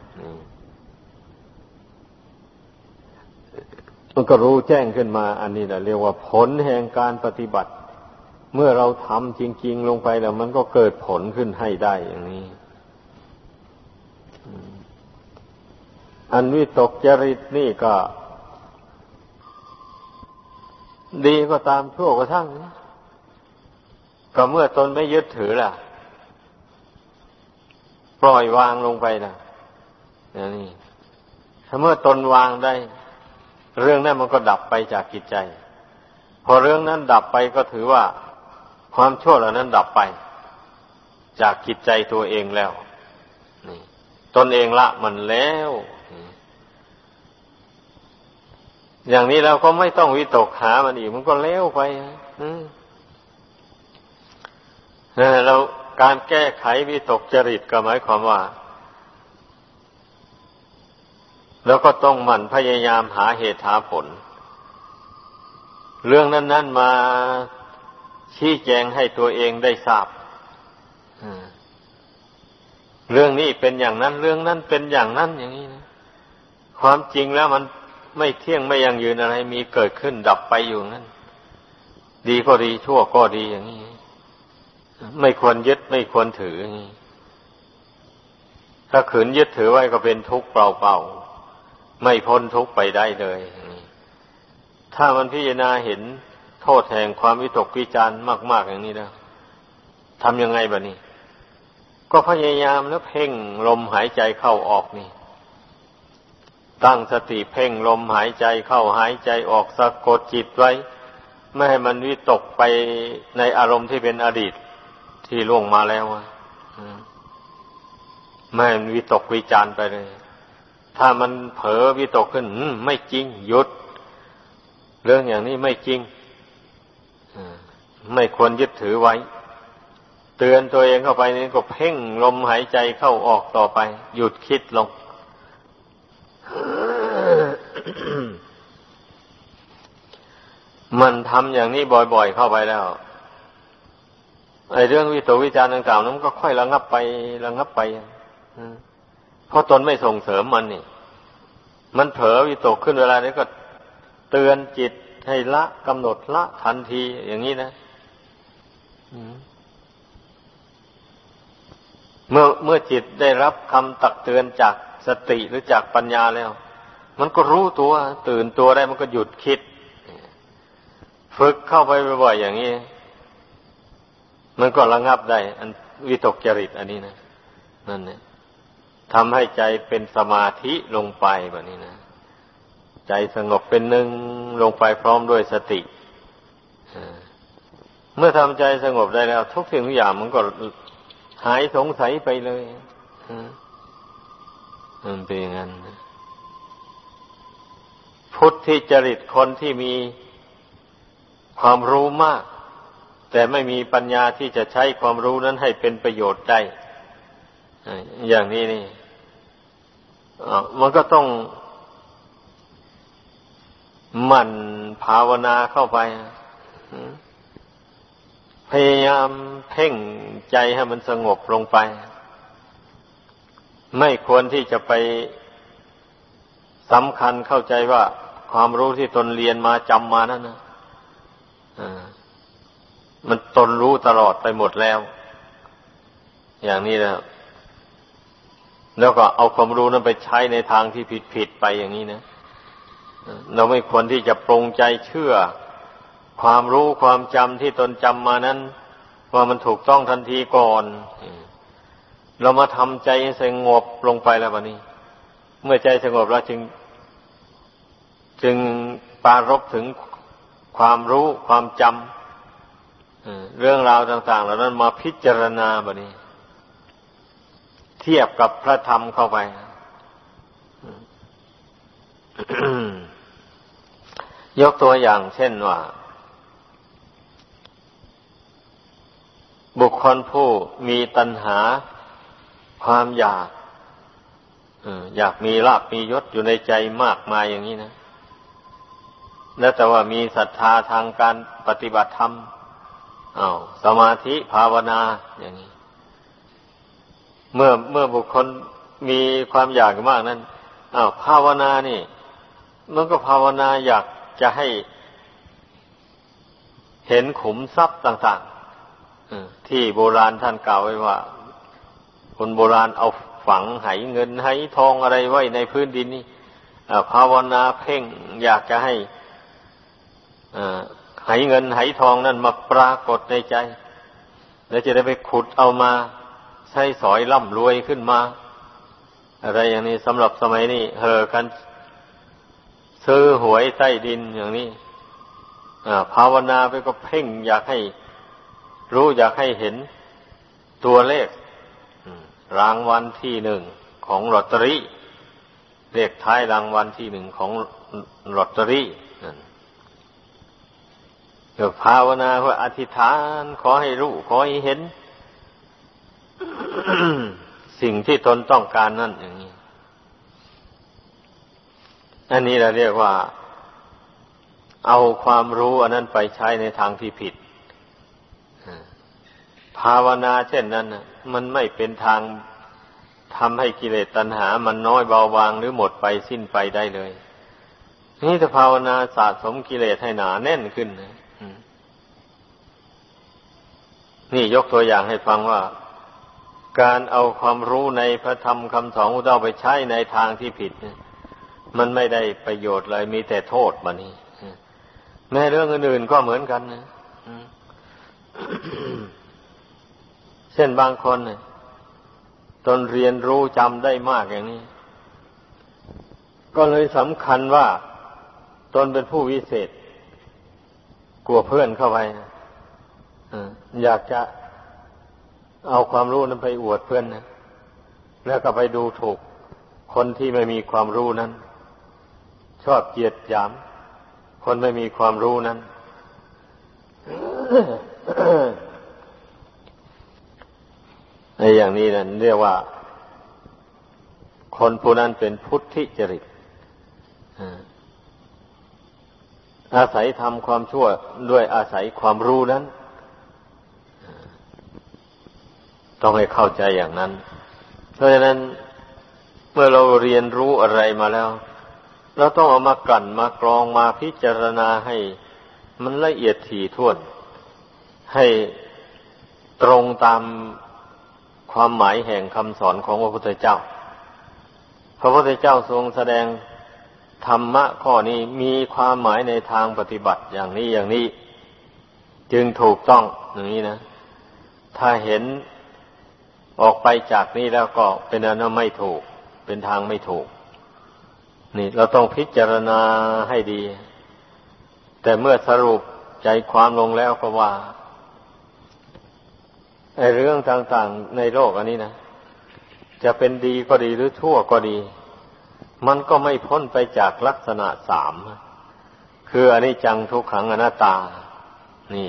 มันก็รู้แจ้งขึ้นมาอันนี้แหละเรียกว่าผลแห่งการปฏิบัติเมื่อเราทำจริงๆลงไปแล้วมันก็เกิดผลขึ้นให้ได้อย่างนี้อันวิตกจริตนี่ก็ดีก็ตามชั่วก็ทั้งก็เมื่อตนไม่ยึดถือล่ะปล่อยวางลงไปล่ะอย่างนี้ถ้าเมื่อตนวางได้เรื่องนั้นมันก็ดับไปจากจิตใจพอเรื่องนั้นดับไปก็ถือว่าความชั่วเหล่านั้นดับไปจากจิตใจตัวเองแล้วนี่ตนเองละมันแล้วอย่างนี้เราก็ไม่ต้องวิตกหามันอีกมันก็แล้วไปแล้วการแก้ไขวิตกจริตก็หมายความว่าแล้วก็ต้องหมั่นพยายามหาเหตุหาผลเรื่องนั้นๆมาชี้แจงให้ตัวเองได้ทราบเรื่องนี้เป็นอย่างนั้นเรื่องนั้นเป็นอย่างนั้นอย่างนี้นะความจริงแล้วมันไม่เที่ยงไม่ยั่งยืนอะไรมีเกิดขึ้นดับไปอยู่งั้นดีก็ดีชั่วก็ดีอย่างนี้ไม่ควรยึดไม่ควรถืออย่างนี้ถ้าขืนยึดถือไว้ก็เป็นทุกข์เปล่าๆไม่พ้นทุกข์ไปได้เลยถ้ามันพิจารณาเห็นโทษแห่งความวิตกวิจารณ์มากๆอย่างนี้แล้วทำยังไงบัดนี้ก็พยายามแล้วเพ่งลมหายใจเข้าออกนี่ตั้งสติเพ่งลมหายใจเข้าหายใจออกสะกดจิตไว้ไม่ให้มันวิตกไปในอารมณ์ที่เป็นอดีตที่ล่วงมาแล้วไม่ให้มันวิตกวิจารณ์ไปเลยถ้ามันเผลอวิตกขึ้นไม่จริงหยุดเรื่องอย่างนี้ไม่จริงไม่ควรยึดถือไว้เตือนตัวเองเข้าไปนี่ก็เพ่งลมหายใจเข้าออกต่อไปหยุดคิดลง มันทำอย่างนี้บ่อยๆเข้าไปแล้วไอ้เรื่องวิตกวิจารณ์ต่างๆนั้นก็ค่อยระงับไประงับไปเพราะตนไม่ส่งเสริมมันนี่มันเผลอวิตกขึ้นเวลานี้ก็เตือนจิตให้ละกำหนดละทันทีอย่างนี้นะเมื่อเมื่อจิตได้รับคำตักเตือนจากสติหรือจากปัญญาแล้วมันก็รู้ตัวตื่นตัวได้มันก็หยุดคิดฝึกเข้าไปบ่อยๆอย่างนี้มันก็ระงับได้อันวิตกจริตอันนี้นะนั่นเนี่ยทำให้ใจเป็นสมาธิลงไปแบบนี้นะใจสงบเป็นหนึ่งลงไปพร้อมด้วยสติเมื่อทำใจสงบได้แล้วทุกสิ่งทุกอย่างมันก็หายสงสัยไปเลยมันเป็นอย่างนั้นพุทธิจริตคนที่มีความรู้มากแต่ไม่มีปัญญาที่จะใช้ความรู้นั้นให้เป็นประโยชน์ได้อย่างนี้นี่มันก็ต้องหมั่นภาวนาเข้าไปพยายามเพ่งใจให้มันสงบลงไปไม่ควรที่จะไปสำคัญเข้าใจว่าความรู้ที่ตนเรียนมาจำมานั่นนะมันตนรู้ตลอดไปหมดแล้วอย่างนี้นะแล้วก็เอาความรู้นั้นไปใช้ในทางที่ผิดๆไปอย่างนี้นะเราไม่ควรที่จะปรงใจเชื่อความรู้ความจำที่ตนจำมานั้นว่ามันถูกต้องทันทีก่อนเรามาทำใจสงบลงไปแล้วบัดนี้เมื่อใจสงบแล้วจึงจึงปรารภถึงความรู้ความจำเรื่องราวต่างๆเหล่านั้นมาพิจารณาบัดนี้เทียบกับพระธรรมเข้าไป ยกตัวอย่างเช่นว่าบุคคลผู้มีตัณหาความอยากอยากมีลาภมียศอยู่ในใจมากมายอย่างนี้นะแล้วแต่ว่ามีศรัทธาทางการปฏิบัติธรรมอ้าวสมาธิภาวนาอย่างนี้เมื่อเมื่อบุคคลมีความอยากมากนั้นอ้าวภาวนานี่มันก็ภาวนาอยากจะให้เห็นขุมทรัพย์ต่างๆที่โบราณท่านกล่าวไว้ว่าคนโบราณเอาฝังไหเงินไหทองอะไรไว้ในพื้นดินนี่ภาวนาเพ่งอยากจะให้ไหเงินไหทองนั่นมาปรากฏในใจแล้วจะได้ไปขุดเอามาใช้สอยร่ำรวยขึ้นมาอะไรอย่างนี้สำหรับสมัยนี้เห่อกันซื้อหวยใต้ดินอย่างนี้ภาวนาไปก็เพ่งอยากให้รู้อยากให้เห็นตัวเลขรางวัลที่หนึ่งของลอตเตอรี่เลขท้ายรางวัลที่หนึ่งของลอตเตอรี่เดี๋ยวภาวนาเพื่ออธิษฐานขอให้รู้ขอให้เห็น สิ่งที่ตนต้องการนั่นอย่างนี้อันนี้เราเรียกว่าเอาความรู้อันนั้นไปใช้ในทางที่ผิดภาวนาเช่นนั้นมันไม่เป็นทางทำให้กิเลสตัณหามันน้อยเบาบางหรือหมดไปสิ้นไปได้เลยนี่ถ้าภาวนาสะสมกิเลสให้หนาแน่นขึ้นนี่ยกตัวอย่างให้ฟังว่าการเอาความรู้ในพระธรรมคำสอนของเราไปใช้ในทางที่ผิดมันไม่ได้ประโยชน์เลยมีแต่โทษบัดนี้แม้เรื่องอื่นๆก็เหมือนกันนะเช่นบางคนเนี่ยตนเรียนรู้จำได้มากอย่างนี้ก็เลยสำคัญว่าตนเป็นผู้วิเศษกลัวเพื่อนเข้าไปนะอยากจะเอาความรู้นั้นไปอวดเพื่อนนะแล้วก็ไปดูถูกคนที่ไม่มีความรู้นั้นชอบเกียดหยามคนไม่มีความรู้นั้น ในอย่างนี้นั่นเรียกว่าคนผู้นั้นเป็นพุทธิจริตอาศัยทำความชั่วด้วยอาศัยความรู้นั้นต้องให้เข้าใจอย่างนั้นเพราะฉะนั้นเมื่อเราเรียนรู้อะไรมาแล้วเราต้องเอามากลั่นมากรองมาพิจารณาให้มันละเอียดถี่ถ้วนให้ตรงตามความหมายแห่งคำสอนของพระพุทธเจ้าพระพุทธเจ้าทรงแสดงธรรมะข้อนี้มีความหมายในทางปฏิบัติอย่างนี้อย่างนี้จึงถูกต้องอย่างนี้นะถ้าเห็นออกไปจากนี้แล้วก็เป็นอันว่าไม่ถูกเป็นทางไม่ถูกนี่เราต้องพิจารณาให้ดีแต่เมื่อสรุปใจความลงแล้วก็ว่าไอ้เรื่องต่างๆในโลกอันนี้นะจะเป็นดีก็ดีหรือชั่วก็ดีมันก็ไม่พ้นไปจากลักษณะสามคืออนิจจังทุกขังอนัตตานี่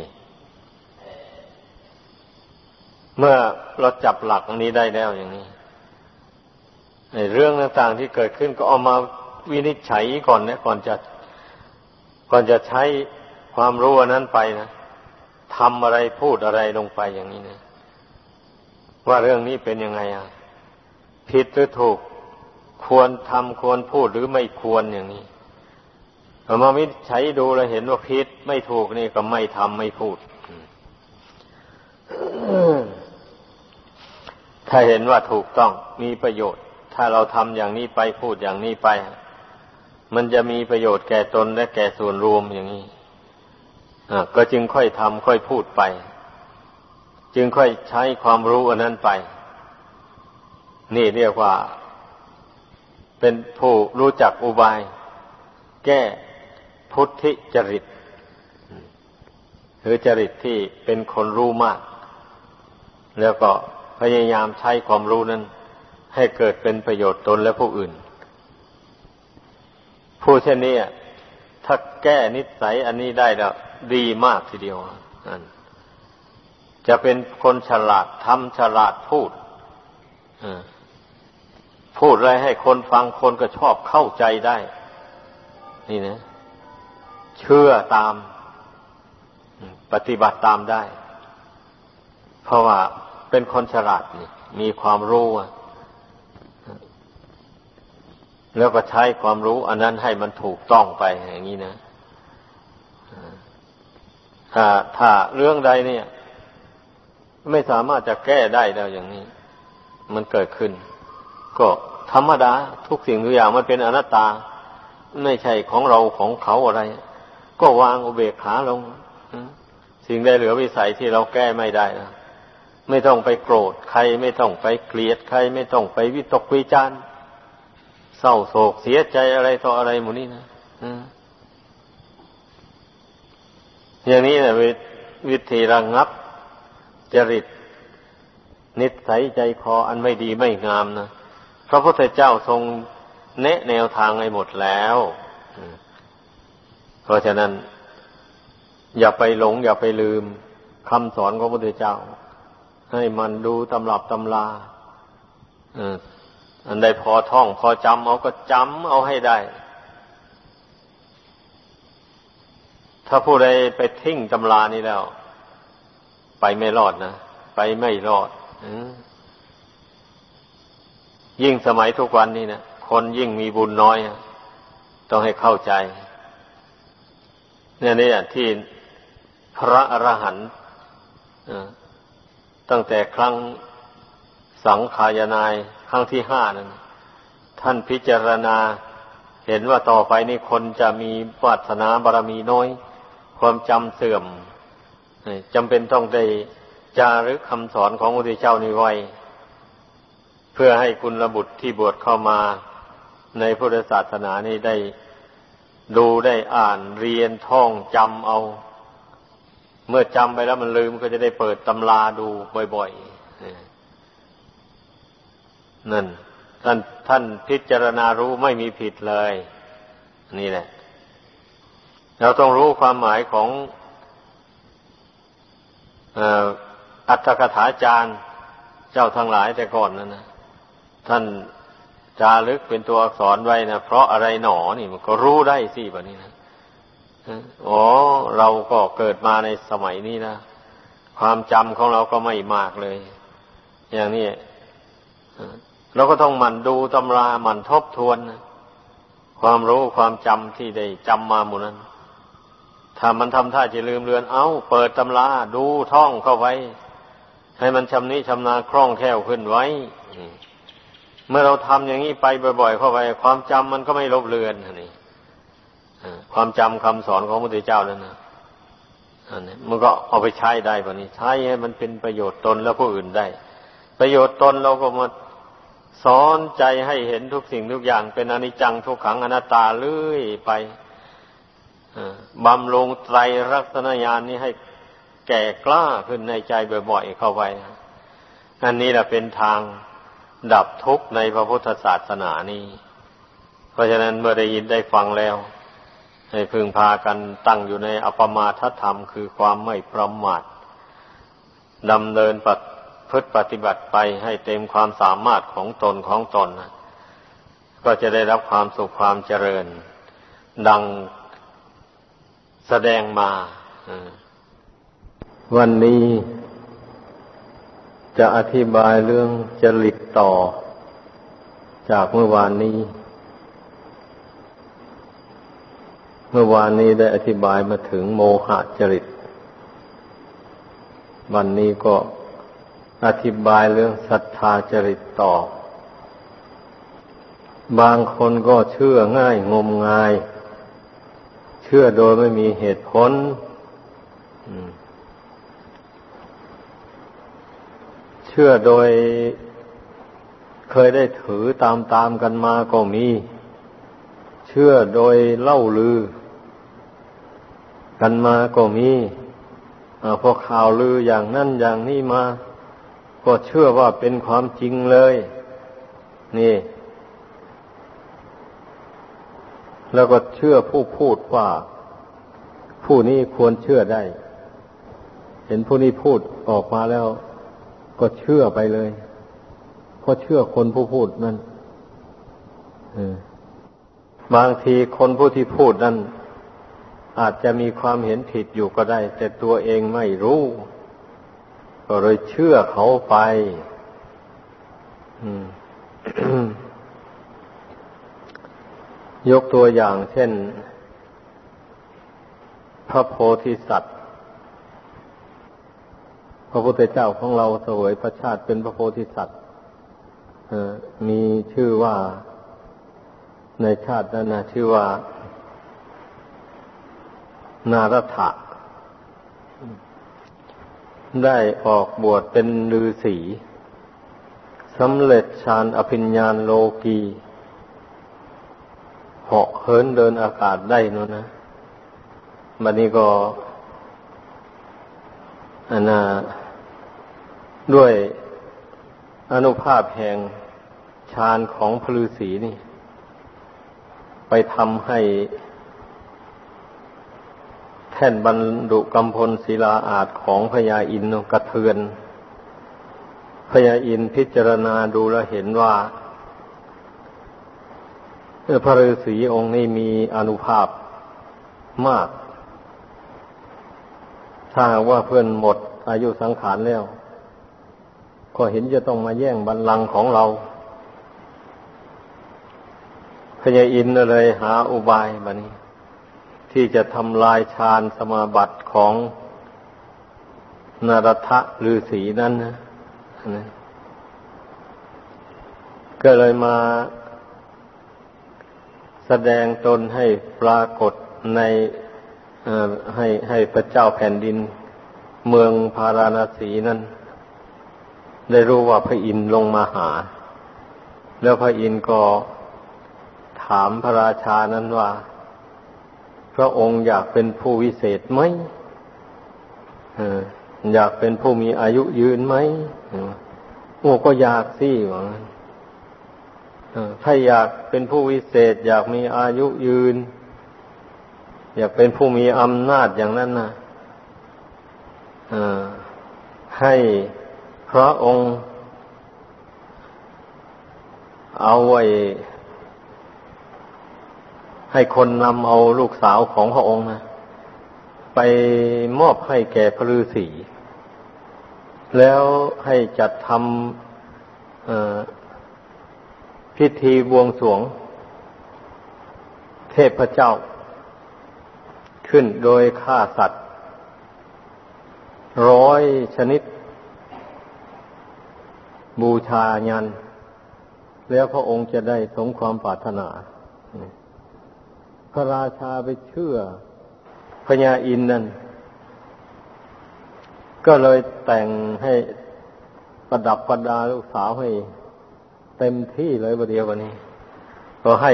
เมื่อเราจับหลักอันนี้ได้แล้วอย่างนี้ไอ้เรื่องต่างๆที่เกิดขึ้นก็เอามาวินิจฉัยก่อนนะก่อนจะก่อนจะใช้ความรู้อันนั้นไปนะทำอะไรพูดอะไรลงไปอย่างนี้นะว่าเรื่องนี้เป็นยังไงอ่ะผิดหรือถูกควรทำควรพูดหรือไม่ควรอย่างนี้เอามาวินิจฉัยดูแล้วเห็นว่าผิดไม่ถูกนี่ก็ไม่ทำไม่พูดถ้าเห็นว่าถูกต้องมีประโยชน์ถ้าเราทำอย่างนี้ไปพูดอย่างนี้ไปมันจะมีประโยชน์แก่ตนและแก่ส่วนรวมอย่างนี้อ่าก็จึงค่อยทำค่อยพูดไปจึงค่อยใช้ความรู้อันนั้นไปนี่เรียกว่าเป็นผู้รู้จักอุบายแก้พุทธิจริตหรือจริตที่เป็นคนรู้มากแล้วก็พยายามใช้ความรู้นั้นให้เกิดเป็นประโยชน์ตนและผู้อื่นผู้เช่นนี้ถ้าแก้นิสัยอันนี้ได้แล้วดีมากทีเดียวจะเป็นคนฉลาดทำฉลาดพูดพูดอะไรให้คนฟังคนก็ชอบเข้าใจได้นี่นะเชื่อตามปฏิบัติตามได้เพราะว่าเป็นคนฉลาดนี่มีความรู้แล้วก็ใช้ความรู้อันนั้นให้มันถูกต้องไปอย่างนี้นะถ้าถ้าเรื่องใดเนี่ยไม่สามารถจะแก้ได้แล้วอย่างนี้มันเกิดขึ้นก็ธรรมดาทุกสิ่งทุกอย่างมันเป็นอนัตตาไม่ใช่ของเราของเขาอะไรก็วางอุเบกขาลงสิ่งใดเหลือวิสัยที่เราแก้ไม่ได้นะไม่ต้องไปโกรธใครไม่ต้องไปเกลียดใครไม่ต้องไปวิตกวิจารณ์เศร้าโศกเสียใจอะไรต่ออะไรหมดนี่นะอย่างนี้นะวิธีระงับจริตนิสัยใจคออันไม่ดีไม่งามนะพระพุทธเจ้าทรงแนะแนวทางให้หมดแล้วเพราะฉะนั้นอย่าไปหลงอย่าไปลืมคำสอนของพระพุทธเจ้าให้มันดูตำรับตำราอันใดพอท่องพอจำเอาก็จำเอาให้ได้ถ้าผู้ใดไปทิ้งตำรานี้แล้วไปไม่รอดนะไปไม่รอดยิ่งสมัยทุกวันนี้นะคนยิ่งมีบุญน้อยต้องให้เข้าใจเนี่ยนี่ที่พระอรหันต์ตั้งแต่ครั้งสังขายนายครั้งที่ห้านั้นท่านพิจารณาเห็นว่าต่อไปนี้คนจะมีวาสนาบารมีน้อยความจำเสื่อมจำเป็นต้องได้จารึกคำสอนของพระพุทธเจ้านี้ไว้เพื่อให้กุลบุตรที่บวชเข้ามาในพุทธศาสนานี้ได้ดูได้อ่านเรียนท่องจำเอาเมื่อจำไปแล้วมันลืมก็จะได้เปิดตำราดูบ่อยๆนั่นท่านท่านพิจารณารู้ไม่มีผิดเลยนี่แหละเราต้องรู้ความหมายของอัตถกถาจารย์เจ้าทั้งหลายแต่ก่อนนั่นนะท่านจารึกเป็นตัวอักษรไว้นะเพราะอะไรหนอนี่มันก็รู้ได้สิแบบนี้นะอ๋อเราก็เกิดมาในสมัยนี้นะความจำของเราก็ไม่มากเลยอย่างนี้เราก็ต้องหมั่นดูตำราหมั่นทบทวนนะความรู้ความจำที่ได้จำมาหมดนั้นถ้ามันทำท่าจะลืมเลือนเอาเปิดตำราดูท่องเข้าไว้ให้มันชำนิชำนาญคล่องแคล่วขึ้นไว้เมื่อเราทำอย่างนี้ไปบ่อยๆเข้าไปความจำมันก็ไม่ลบเลือนนี่ความจำคำสอนของพระพุทธเจ้านั่นนะอันนี้มันก็เอาไปใช้ได้ป่ะนี่ใช้ให้มันเป็นประโยชน์ตนและผู้อื่นได้ประโยชน์ตนเราก็มาสอนใจให้เห็นทุกสิ่งทุกอย่างเป็นอนิจจังทุกขังอนัตตาเรื่อยไปบำรุงไตรลักษณญาณนี้ให้แก่กล้าขึ้นในใจบ่อยๆเข้าไปอันนี้แหละเป็นทางดับทุกข์ในพระพุทธศาสนานี้เพราะฉะนั้นเมื่อได้ยินได้ฟังแล้วให้พึงพากันตั้งอยู่ในอัปมาทธรรมคือความไม่ประมาทดำเนินปฏิพฤติปฏิบัติไปให้เต็มความสามารถของตนของตนก็จะได้รับความสุขความเจริญดังแสดงมาวันนี้จะอธิบายเรื่องจริตต่อจากเมื่อวานนี้เมื่อวานนี้ได้อธิบายมาถึงโมหะจริตวันนี้ก็อธิบายเรื่องศรัทธาจริตต่อบางคนก็เชื่อง่ายงมงายเชื่อโดยไม่มีเหตุผลเชื่อโดยเคยได้ถือตามๆกันมาก็มีเชื่อโดยเล่าลือกันมาก็มีพอข่าวลืออย่างนั้นอย่างนี้มาก็เชื่อว่าเป็นความจริงเลยนี่แล้วก็เชื่อผู้พูดว่าผู้นี้ควรเชื่อได้เห็นผู้นี้พูดออกมาแล้วก็เชื่อไปเลยเพราะเชื่อคนผู้พูดนั่นบางทีคนผู้ที่พูดนั้นอาจจะมีความเห็นผิดอยู่ก็ได้แต่ตัวเองไม่รู้ก็เลยเชื่อเขาไป ยกตัวอย่างเช่นพระโพธิสัตว์พระพุทธเจ้าของเราเสวยพระชาติเป็นพระโพธิสัตว์มีชื่อว่าในชาตินั้นนะชื่อว่านารถะได้ออกบวชเป็นฤาษีสำเร็จฌานอภิญญาโลกีเหาะเหินเดินอากาศได้นั่นนะบัดนี้ก็อันน่ะด้วยอานุภาพแห่งฌานของพระฤาษีนี่ไปทำให้แท่นบรรดุกัมพลศิลาอาจของพญาอินทร์กระเทือนพญาอินทร์พิจารณาดูแล้วเห็นว่าพระฤาษีองค์นี้มีอานุภาพมากถ้าว่าเพื่อนหมดอายุสังขารแล้วก็เห็นจะต้องมาแย่งบัลลังก์ของเราพญาอินทร์เลยหาอุบายบัดนี้ที่จะทำลายฌานสมาบัติของนารถะฤาษีนั้นนะก็เลยมาแสดงตนให้ปรากฏในให้ให้พระเจ้าแผ่นดินเมืองพาราณสีนั้นได้รู้ว่าพระอินทร์ลงมาหาแล้วพระอินทร์ก็ถามพระราชานั้นว่าพระองค์อยากเป็นผู้วิเศษไหมอยากเป็นผู้มีอายุยืนไหมโอ้ก็อยากสิว่างั้นถ้าอยากเป็นผู้วิเศษอยากมีอายุยืนอยากเป็นผู้มีอำนาจอย่างนั้นนะให้พระองค์เอาไว้ให้คนนำเอาลูกสาวของพระองค์นะไปมอบให้แก่พระฤาษีแล้วให้จัดทำพิธีบวงสรวงเทพเจ้าขึ้นโดยฆ่าสัตว์ร้อยชนิดบูชายันแล้วพระองค์จะได้สมความปรารถนาพระราชาไปเชื่อพญาอินทร์นั่นก็เลยแต่งให้ประดับประดาลูกสาวให้เต็มที่เลยประเดี๋ยววันนี้ก็ให้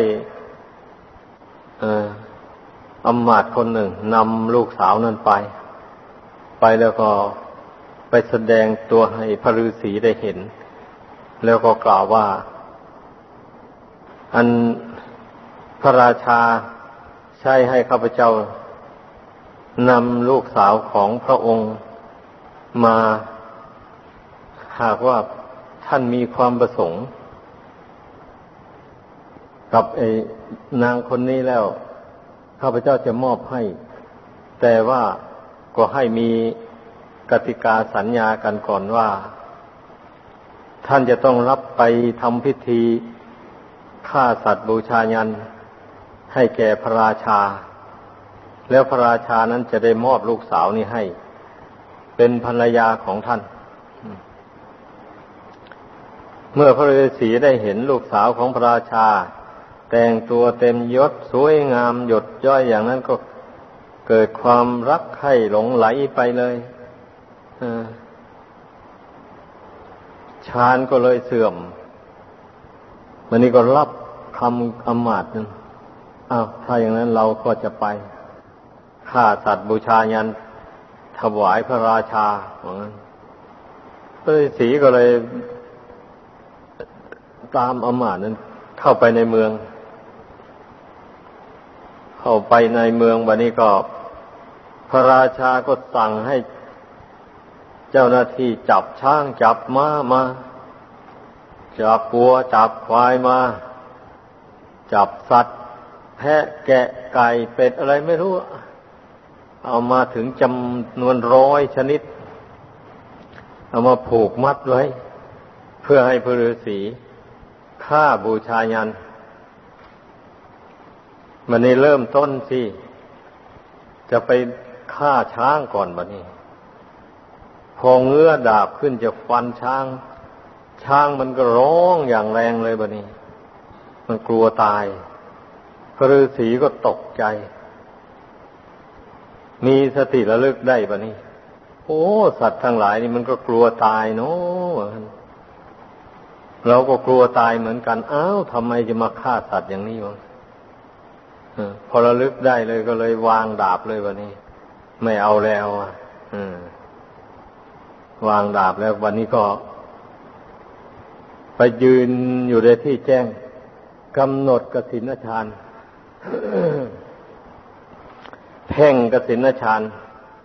อำมาตย์คนหนึ่งนำลูกสาวนั้นไปไปแล้วก็ไปแสดงตัวให้พระฤาษีได้เห็นแล้วก็กล่าวว่าอันพระราชาใช้ให้ข้าพเจ้านำลูกสาวของพระองค์มาหากว่าท่านมีความประสงค์กับไอ้นางคนนี้แล้วข้าพเจ้าจะมอบให้แต่ว่าก็ให้มีกติกาสัญญากันก่อนว่าท่านจะต้องรับไปทำพิธีฆ่าสัตว์บูชายันให้แก่พระราชาแล้วพระราชานั้นจะได้มอบลูกสาวนี้ให้เป็นภรรยาของท่านเมื่อพระฤาษีได้เห็นลูกสาวของพระราชาแต่งตัวเต็มยศสวยงามหยดย้อยอย่างนั้นก็เกิดความรักใคร่หลงไหลไปเลยฌานก็เลยเสื่อมวันนี้ก็รับคำอำมาตย์นั้นอ้าวถ้าอย่างนั้นเราก็จะไปฆ่าสัตว์บูชายันถวายพระราชาเหมือนกันพระฤาษีก็เลยตามอำมาตย์นั้นเข้าไปในเมืองเข้าไปในเมืองวันนี้ก็พระราชาก็สั่งให้เจ้าหน้าที่จับช้างจับม้ามาจับวัวจับควายมาจับสัตว์แพะแกะไก่เป็ดอะไรไม่รู้เอามาถึงจำนวนร้อยชนิดเอามาผูกมัดไว้เพื่อให้พระฤาษีฆ่าบูชายันมันนี่เริ่มต้นสิจะไปฆ่าช้างก่อนบัดนี้พอเงื้อดาบขึ้นจะฟันช้างช้างมันก็ร้องอย่างแรงเลยบัดนี้มันกลัวตายพระฤาษีก็ตกใจมีสติระลึกได้บัดนี้โอ้สัตว์ทั้งหลายนี่มันก็กลัวตายเนาะเราก็กลัวตายเหมือนกันอ้าวทำไมจะมาฆ่าสัตว์อย่างนี้วะพอระลึกได้เลยก็เลยวางดาบเลยวันนี้ไม่เอาแล้วอ่ะวางดาบแล้ววันนี้ก็ไปยืนอยู่ในที่แจ้งกำหนดกสิณฌาน เพ่งกสิณฌาน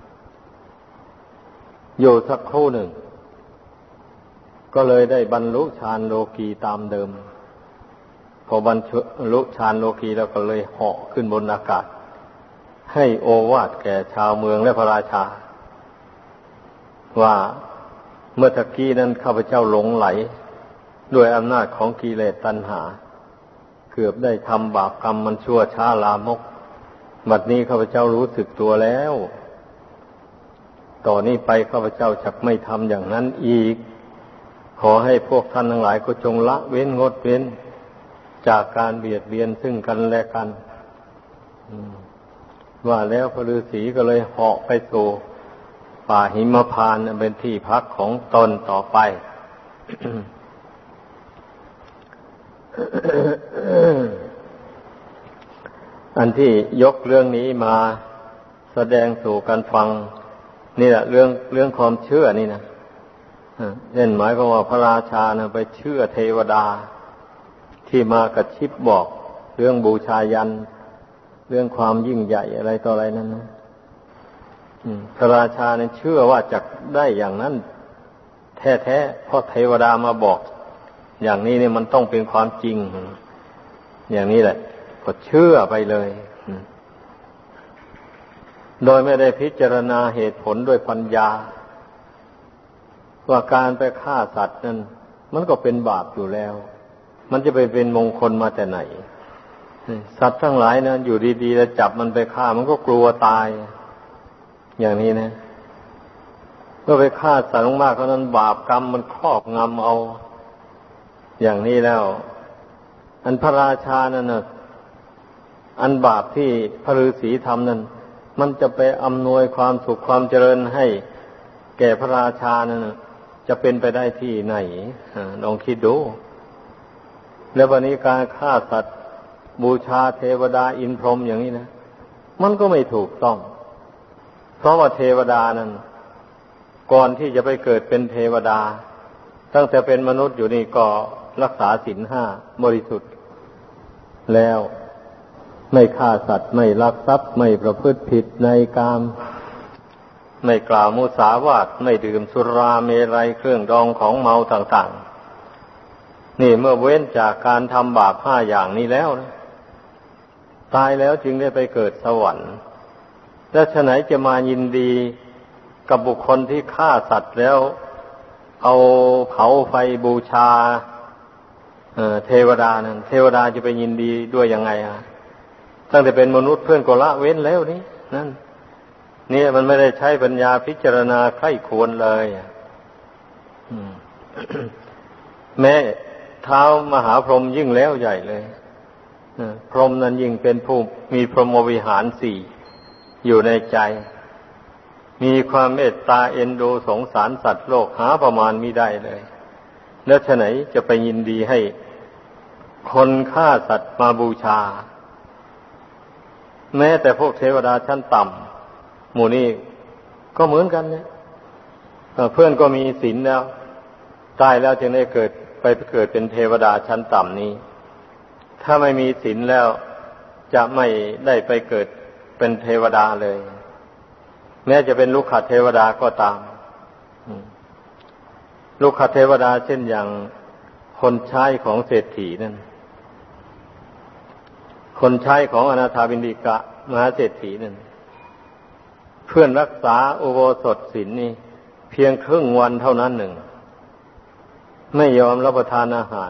อยู่สักครู่หนึ่งก็เลยได้บรรลุฌานโลกีตามเดิมพอบรรลุฌานโลกีแล้วก็เลยเหาะขึ้นบนอากาศให้โอวาทแก่ชาวเมืองและพระราชาว่าเมื่อตะกี้นั้นข้าพเจ้าหลงไหลด้วยอำนาจของกิเลสตัณหาเกือบได้ทำบาปกรรมมันชั่วช้าลามกบัดนี้ข้าพเจ้ารู้สึกตัวแล้วต่อนนี้ไปข้าพเจ้าจะไม่ทำอย่างนั้นอีกขอให้พวกท่านทั้งหลายก็จงละเว้นงดเว้นจากการเบียดเบียนซึ่งกันและกันว่าแล้วพระฤาษีก็เลยเหาะไปสู่ป่าหิมพานต์เป็นที่พักของตนต่อไป อันที่ยกเรื่องนี้มาแสดงสู่กันฟังนี่แหละเรื่องเรื่องความเชื่อนี่นะเช่นหมายความว่าพระราชานะไปเชื่อเทวดาที่มากระชิบบอกเรื่องบูชายันเรื่องความยิ่งใหญ่อะไรต่ออะไรนั้นนะพระราชาเนี่ยเชื่อว่าจะได้อย่างนั้นแท้ๆเพราะเทวดามาบอกอย่างนี้เนี่ยมันต้องเป็นความจริงอย่างนี้แหละก็เชื่อไปเลยโดยไม่ได้พิจารณาเหตุผลด้วยปัญญาว่าการไปฆ่าสัตว์นั้นมันก็เป็นบาปอยู่แล้วมันจะไปเป็นมงคลมาแต่ไหนสัตว์ทั้งหลายนะอยู่ดีๆแล้วจับมันไปฆ่ามันก็กลัวตายอย่างนี้นะเมื่อไปฆ่าสัตว์มากๆเพราะนั้นบาปกรรมมันครอบงำเอาอย่างนี้แล้วอันพระราชานั่นน่ะอันบาปที่พระฤาษีทำนั้นมันจะไปอำนวยความสุขความเจริญให้แก่พระราชานั่นน่ะจะเป็นไปได้ที่ไหนลองคิดดูแล้ววันนี้การฆ่าสัตว์บูชาเทวดาอินพรหมอย่างนี้นะมันก็ไม่ถูกต้องเพราะว่าเทวดานั้นก่อนที่จะไปเกิดเป็นเทวดาตั้งแต่เป็นมนุษย์อยู่นี่ก็รักษาศีลห้าบริสุทธิ์แล้วไม่ฆ่าสัตว์ไม่ลักทรัพย์ไม่ประพฤติผิดในกามไม่กล่าวมุสาวาทไม่ดื่มสุราเมรัยเครื่องดองของเมาต่างๆนี่เมื่อเว้นจากการทำบาปห้าอย่างนี้แล้วนะตายแล้วจึงได้ไปเกิดสวรรค์แล้วฉะไหนจะมายินดีกับบุคคลที่ฆ่าสัตว์แล้วเอาเผาไฟบูชาเอ่อเทวดานั้นเทวดาจะไปยินดีด้วยยังไงอ่ะตั้งแต่เป็นมนุษย์เพื่อนก็ละเว้นแล้วนี่นั่นนี่มันไม่ได้ใช้ปัญญาพิจารณาใคร่ควรเลย แม้เท้ามหาพรหมยิ่งแล้วใหญ่เลยพรหมนั้นยิ่งเป็นผู้มีพรหมวิหารสี่อยู่ในใจมีความเมตตาเอ็นดูสงสารสัตว์โลกหาประมาณมิได้เลยแล้วฉะไหนจะไปยินดีให้คนฆ่าสัตว์มาบูชาแม้แต่พวกเทวดาชั้นต่ำหมู่นี้ก็เหมือนกันเนี่ยเพื่อนก็มีศีลแล้วตายแล้วจึงได้เกิดไปเกิดเป็นเทวดาชั้นต่ำนี้ถ้าไม่มีศีลแล้วจะไม่ได้ไปเกิดเป็นเทวดาเลยแม้จะเป็นลูกขเทวดาก็ตามลูกขเทวดาเช่นอย่างคนใช้ของเศรษฐีนั่นคนใช้ของอนาถาบิณฑิกะมหาเศรษฐีนั่นเพื่อนรักษาอุโบสถศีลนี่เพียงครึ่งวันเท่านั้นหนึ่งไม่ยอมรับประทานอาหาร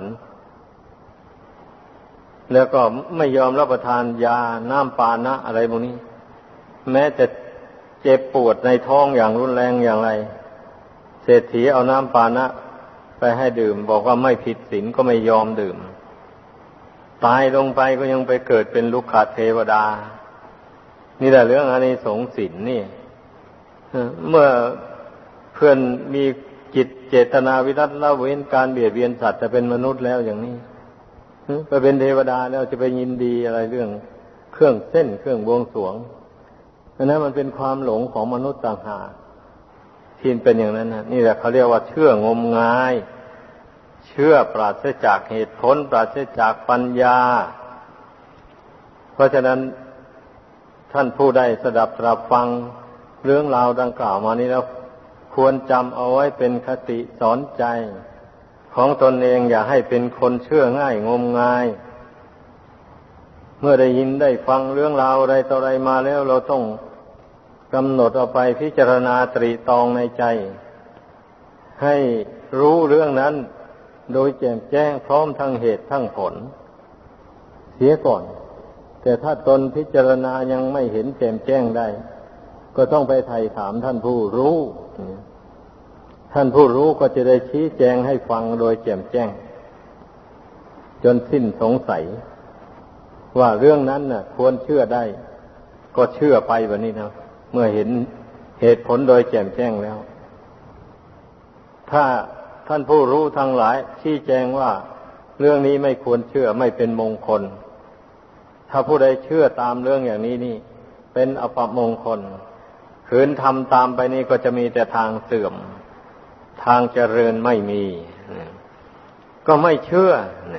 แล้วก็ไม่ยอมรับประทานยาน้ำปานะอะไรพวกนี้แม้จะเจ็บปวดในท้องอย่างรุนแรงอย่างไรเศรษฐีเอาน้ำปานะไปให้ดื่มบอกว่าไม่ผิดศีลก็ไม่ยอมดื่มตายลงไปก็ยังไปเกิดเป็นลูกขเทวดานี่แหละเรื่องอานิสงส์ศีลนี่เมื่อเพื่อนมีจิตเจตนาวิรัติละเว้นการเบียดเบียนสัตว์จะเป็นมนุษย์แล้วอย่างนี้ไปเป็นเทวดาแล้วจะไปยินดีอะไรเรื่องเครื่องเส้นเครื่องบวงสรวงอันนั้นมันเป็นความหลงของมนุษย์ต่างหากที่เป็นอย่างนั้นนะนี่แหละเขาเรียกว่าเชื่องมงายเชื่อปราศจากเหตุผลปราศจากปัญญาเพราะฉะนั้นท่านผู้ใดสดับตรับฟังเรื่องราวดังกล่าวมานี้แล้วควรจำเอาไว้เป็นคติสอนใจของตนเองอย่าให้เป็นคนเชื่อง่ายงมงายเมื่อได้ยินได้ฟังเรื่องราวอะไรต่ออะไรมาแล้วเราต้องกำหนดเอาไปพิจารณาตรีตรองในใจให้รู้เรื่องนั้นโดยแจ่มแจ้งพร้อมทั้งเหตุทั้งผลเสียก่อนแต่ถ้าตนพิจารณายังไม่เห็นแจ่มแจ้งได้ก็ต้องไปไถ่ถามท่านผู้รู้ท่านผู้รู้ก็จะได้ชี้แจงให้ฟังโดยแจ่มแจ้งจนสิ้นสงสัยว่าเรื่องนั้นน่ะควรเชื่อได้ก็เชื่อไปแบบนี้นะเมื่อเห็นเหตุผลโดยแจ่มแจ้งแล้วถ้าท่านผู้รู้ทั้งหลายชี้แจงว่าเรื่องนี้ไม่ควรเชื่อไม่เป็นมงคลถ้าผู้ใดเชื่อตามเรื่องอย่างนี้นี่เป็นอปมงคลขืนทำตามไปนี่ก็จะมีแต่ทางเสื่อมทางเจริญไม่มีก็ไม่เชื่อ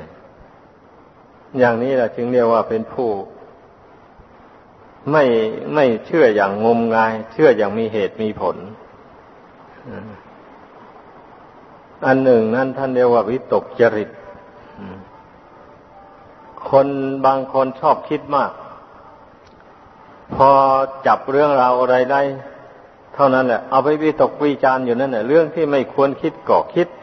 อย่างนี้แหละจึงเรียกว่าเป็นผู้ไม่ไม่เชื่ออย่างงมงายเชื่ออย่างมีเหตุมีผลอันหนึ่งนั้นท่านเรียกว่าวิตกจริตคนบางคนชอบคิดมากพอจับเรื่องราวอะไรได้เท่านั้นแหละเอาไปวิตกวิจารณ์อยู่นั่นแหละเรื่องที่ไม่ควรคิดก็คิด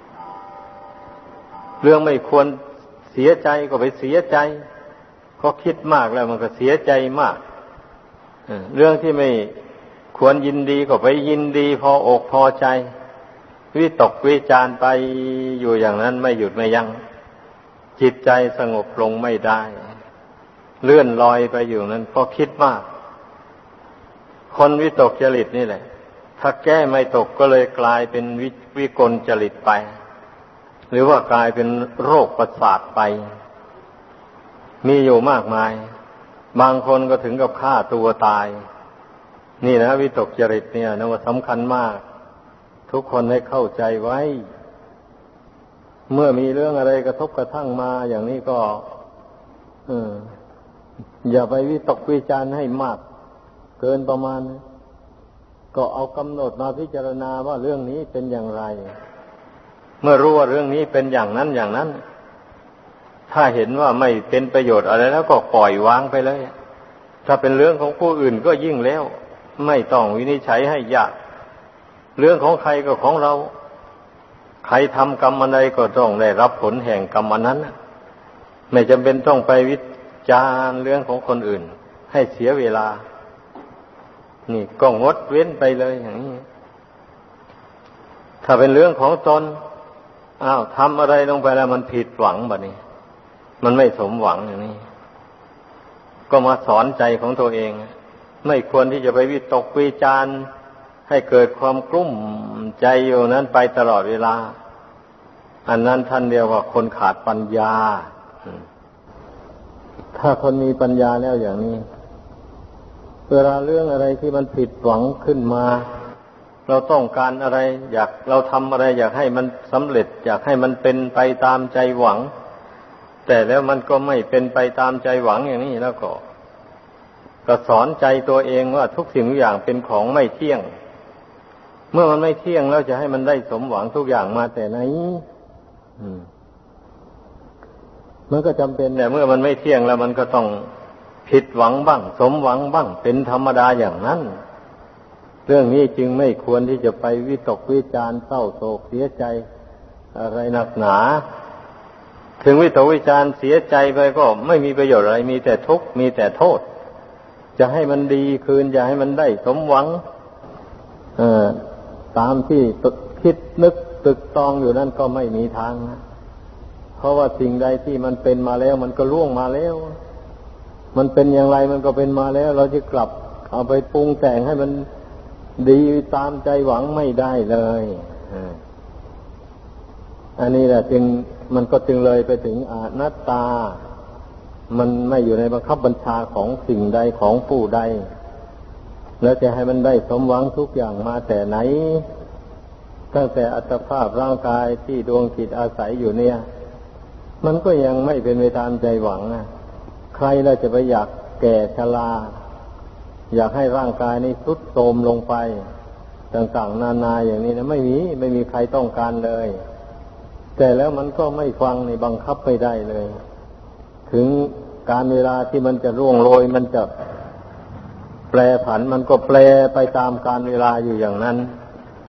เรื่องไม่ควรเสียใจก็ไปเสียใจก็คิดมากแล้วมันก็เสียใจมากเรื่องที่ไม่ควรยินดีก็ไปยินดีพออกพอใจวิตกวิจารณ์ไปอยู่อย่างนั้นไม่หยุดไม่ยั้งจิตใจสงบลงไม่ได้เลื่อนลอยไปอยู่นั้นก็คิดมากคนวิตกจริตนี่แหละถ้าแก้ไม่ตกก็เลยกลายเป็นวิวิกลจริตไปหรือว่ากลายเป็นโรคประสาทไปมีอยู่มากมายบางคนก็ถึงกับฆ่าตัวตายนี่นะวิตกจริตเนี่ยนะว่าสำคัญมากทุกคนให้เข้าใจไว้เมื่อมีเรื่องอะไรกระทบกระทั่งมาอย่างนี้ก็เอออย่าไปวิตกวิจารณ์ให้มากเกินประมาณก็เอากำหนดมาพิจารณาว่าเรื่องนี้เป็นอย่างไรเมื่อรู้ว่าเรื่องนี้เป็นอย่างนั้นอย่างนั้นถ้าเห็นว่าไม่เป็นประโยชน์อะไรแล้วก็ปล่อยวางไปเลยถ้าเป็นเรื่องของผู้อื่นก็ยิ่งแล้วไม่ต้องวินิจฉัยให้ยากเรื่องของใครก็ของเราใครทำกรรมอะไรก็ต้องได้รับผลแห่งกรรมนั้นไม่จำเป็นต้องไปวิจารณ์เรื่องของคนอื่นให้เสียเวลานี่ก็งดเว้นไปเลยอย่างนี้ถ้าเป็นเรื่องของตนอ้าวทำอะไรลงไปแล้วมันผิดหวังบัดนี้มันไม่สมหวังอย่างนี้ก็มาสอนใจของตัวเองไม่ควรที่จะไปวิตกวิจารณ์ให้เกิดความกลุ้มใจอยู่นั้นไปตลอดเวลาอันนั้นท่านเรียกว่าคนขาดปัญญาถ้าคนมีปัญญาแล้วอย่างนี้เวลาเรื่องอะไรที่มันผิดหวังขึ้นมาเราต้องการอะไรอยากเราทำอะไรอยากให้มันสำเร็จอยากให้มันเป็นไปตามใจหวังแต่แล้วมันก็ไม่เป็นไปตามใจหวังอย่างนี้แล้วก็ก็สอนใจตัวเองว่าทุกสิ่งทุกอย่างเป็นของไม่เที่ยงเมื่อมันไม่เที่ยงแล้วจะให้มันได้สมหวังทุกอย่างมาแต่ไหนมันก็จำเป็นแต่เมื่อมันไม่เที่ยงแล้วมันก็ต้องผิดหวังบ้างสมหวังบ้างเป็นธรรมดาอย่างนั้นเรื่องนี้จึงไม่ควรที่จะไปวิตกวิจารณ์เศร้าโศกเสียใจอะไรหนักหนาถึงวิตกวิจารณ์เสียใจไปก็ไม่มีประโยชน์อะไรมีแต่ทุกข์มีแต่โทษจะให้มันดีคืนจะให้มันได้สมหวังเอ่อตามที่คิดนึกตึกตองอยู่นั่นก็ไม่มีทางนะเพราะว่าสิ่งใดที่มันเป็นมาแล้วมันก็ล่วงมาแล้วมันเป็นอย่างไรมันก็เป็นมาแล้วเราจะกลับเอาไปปรุงแต่งให้มันดีตามใจหวังไม่ได้เลยอันนี้แหละจึงมันก็จึงเลยไปถึงอนัตตามันไม่อยู่ในบังคับบัญชาของสิ่งใดของผู้ใดแล้วจะให้มันได้สมหวังทุกอย่างมาแต่ไหนตั้งแต่อัตภาพร่างกายที่ดวงจิตอาศัยอยู่เนี่ยมันก็ยังไม่เป็นไปตามใจหวังนะใครเราจะไปอยากแก่ชราอยากให้ร่างกายนี้ทรุดโทรมลงไปต่างๆนานาอย่างนี้นะไม่มีไม่มีใครต้องการเลยแต่แล้วมันก็ไม่ฟังในบังคับไม่ได้เลยถึงการเวลาที่มันจะร่วงโรยมันจะแปรผันมันก็แปรไปตามการเวลาอยู่อย่างนั้น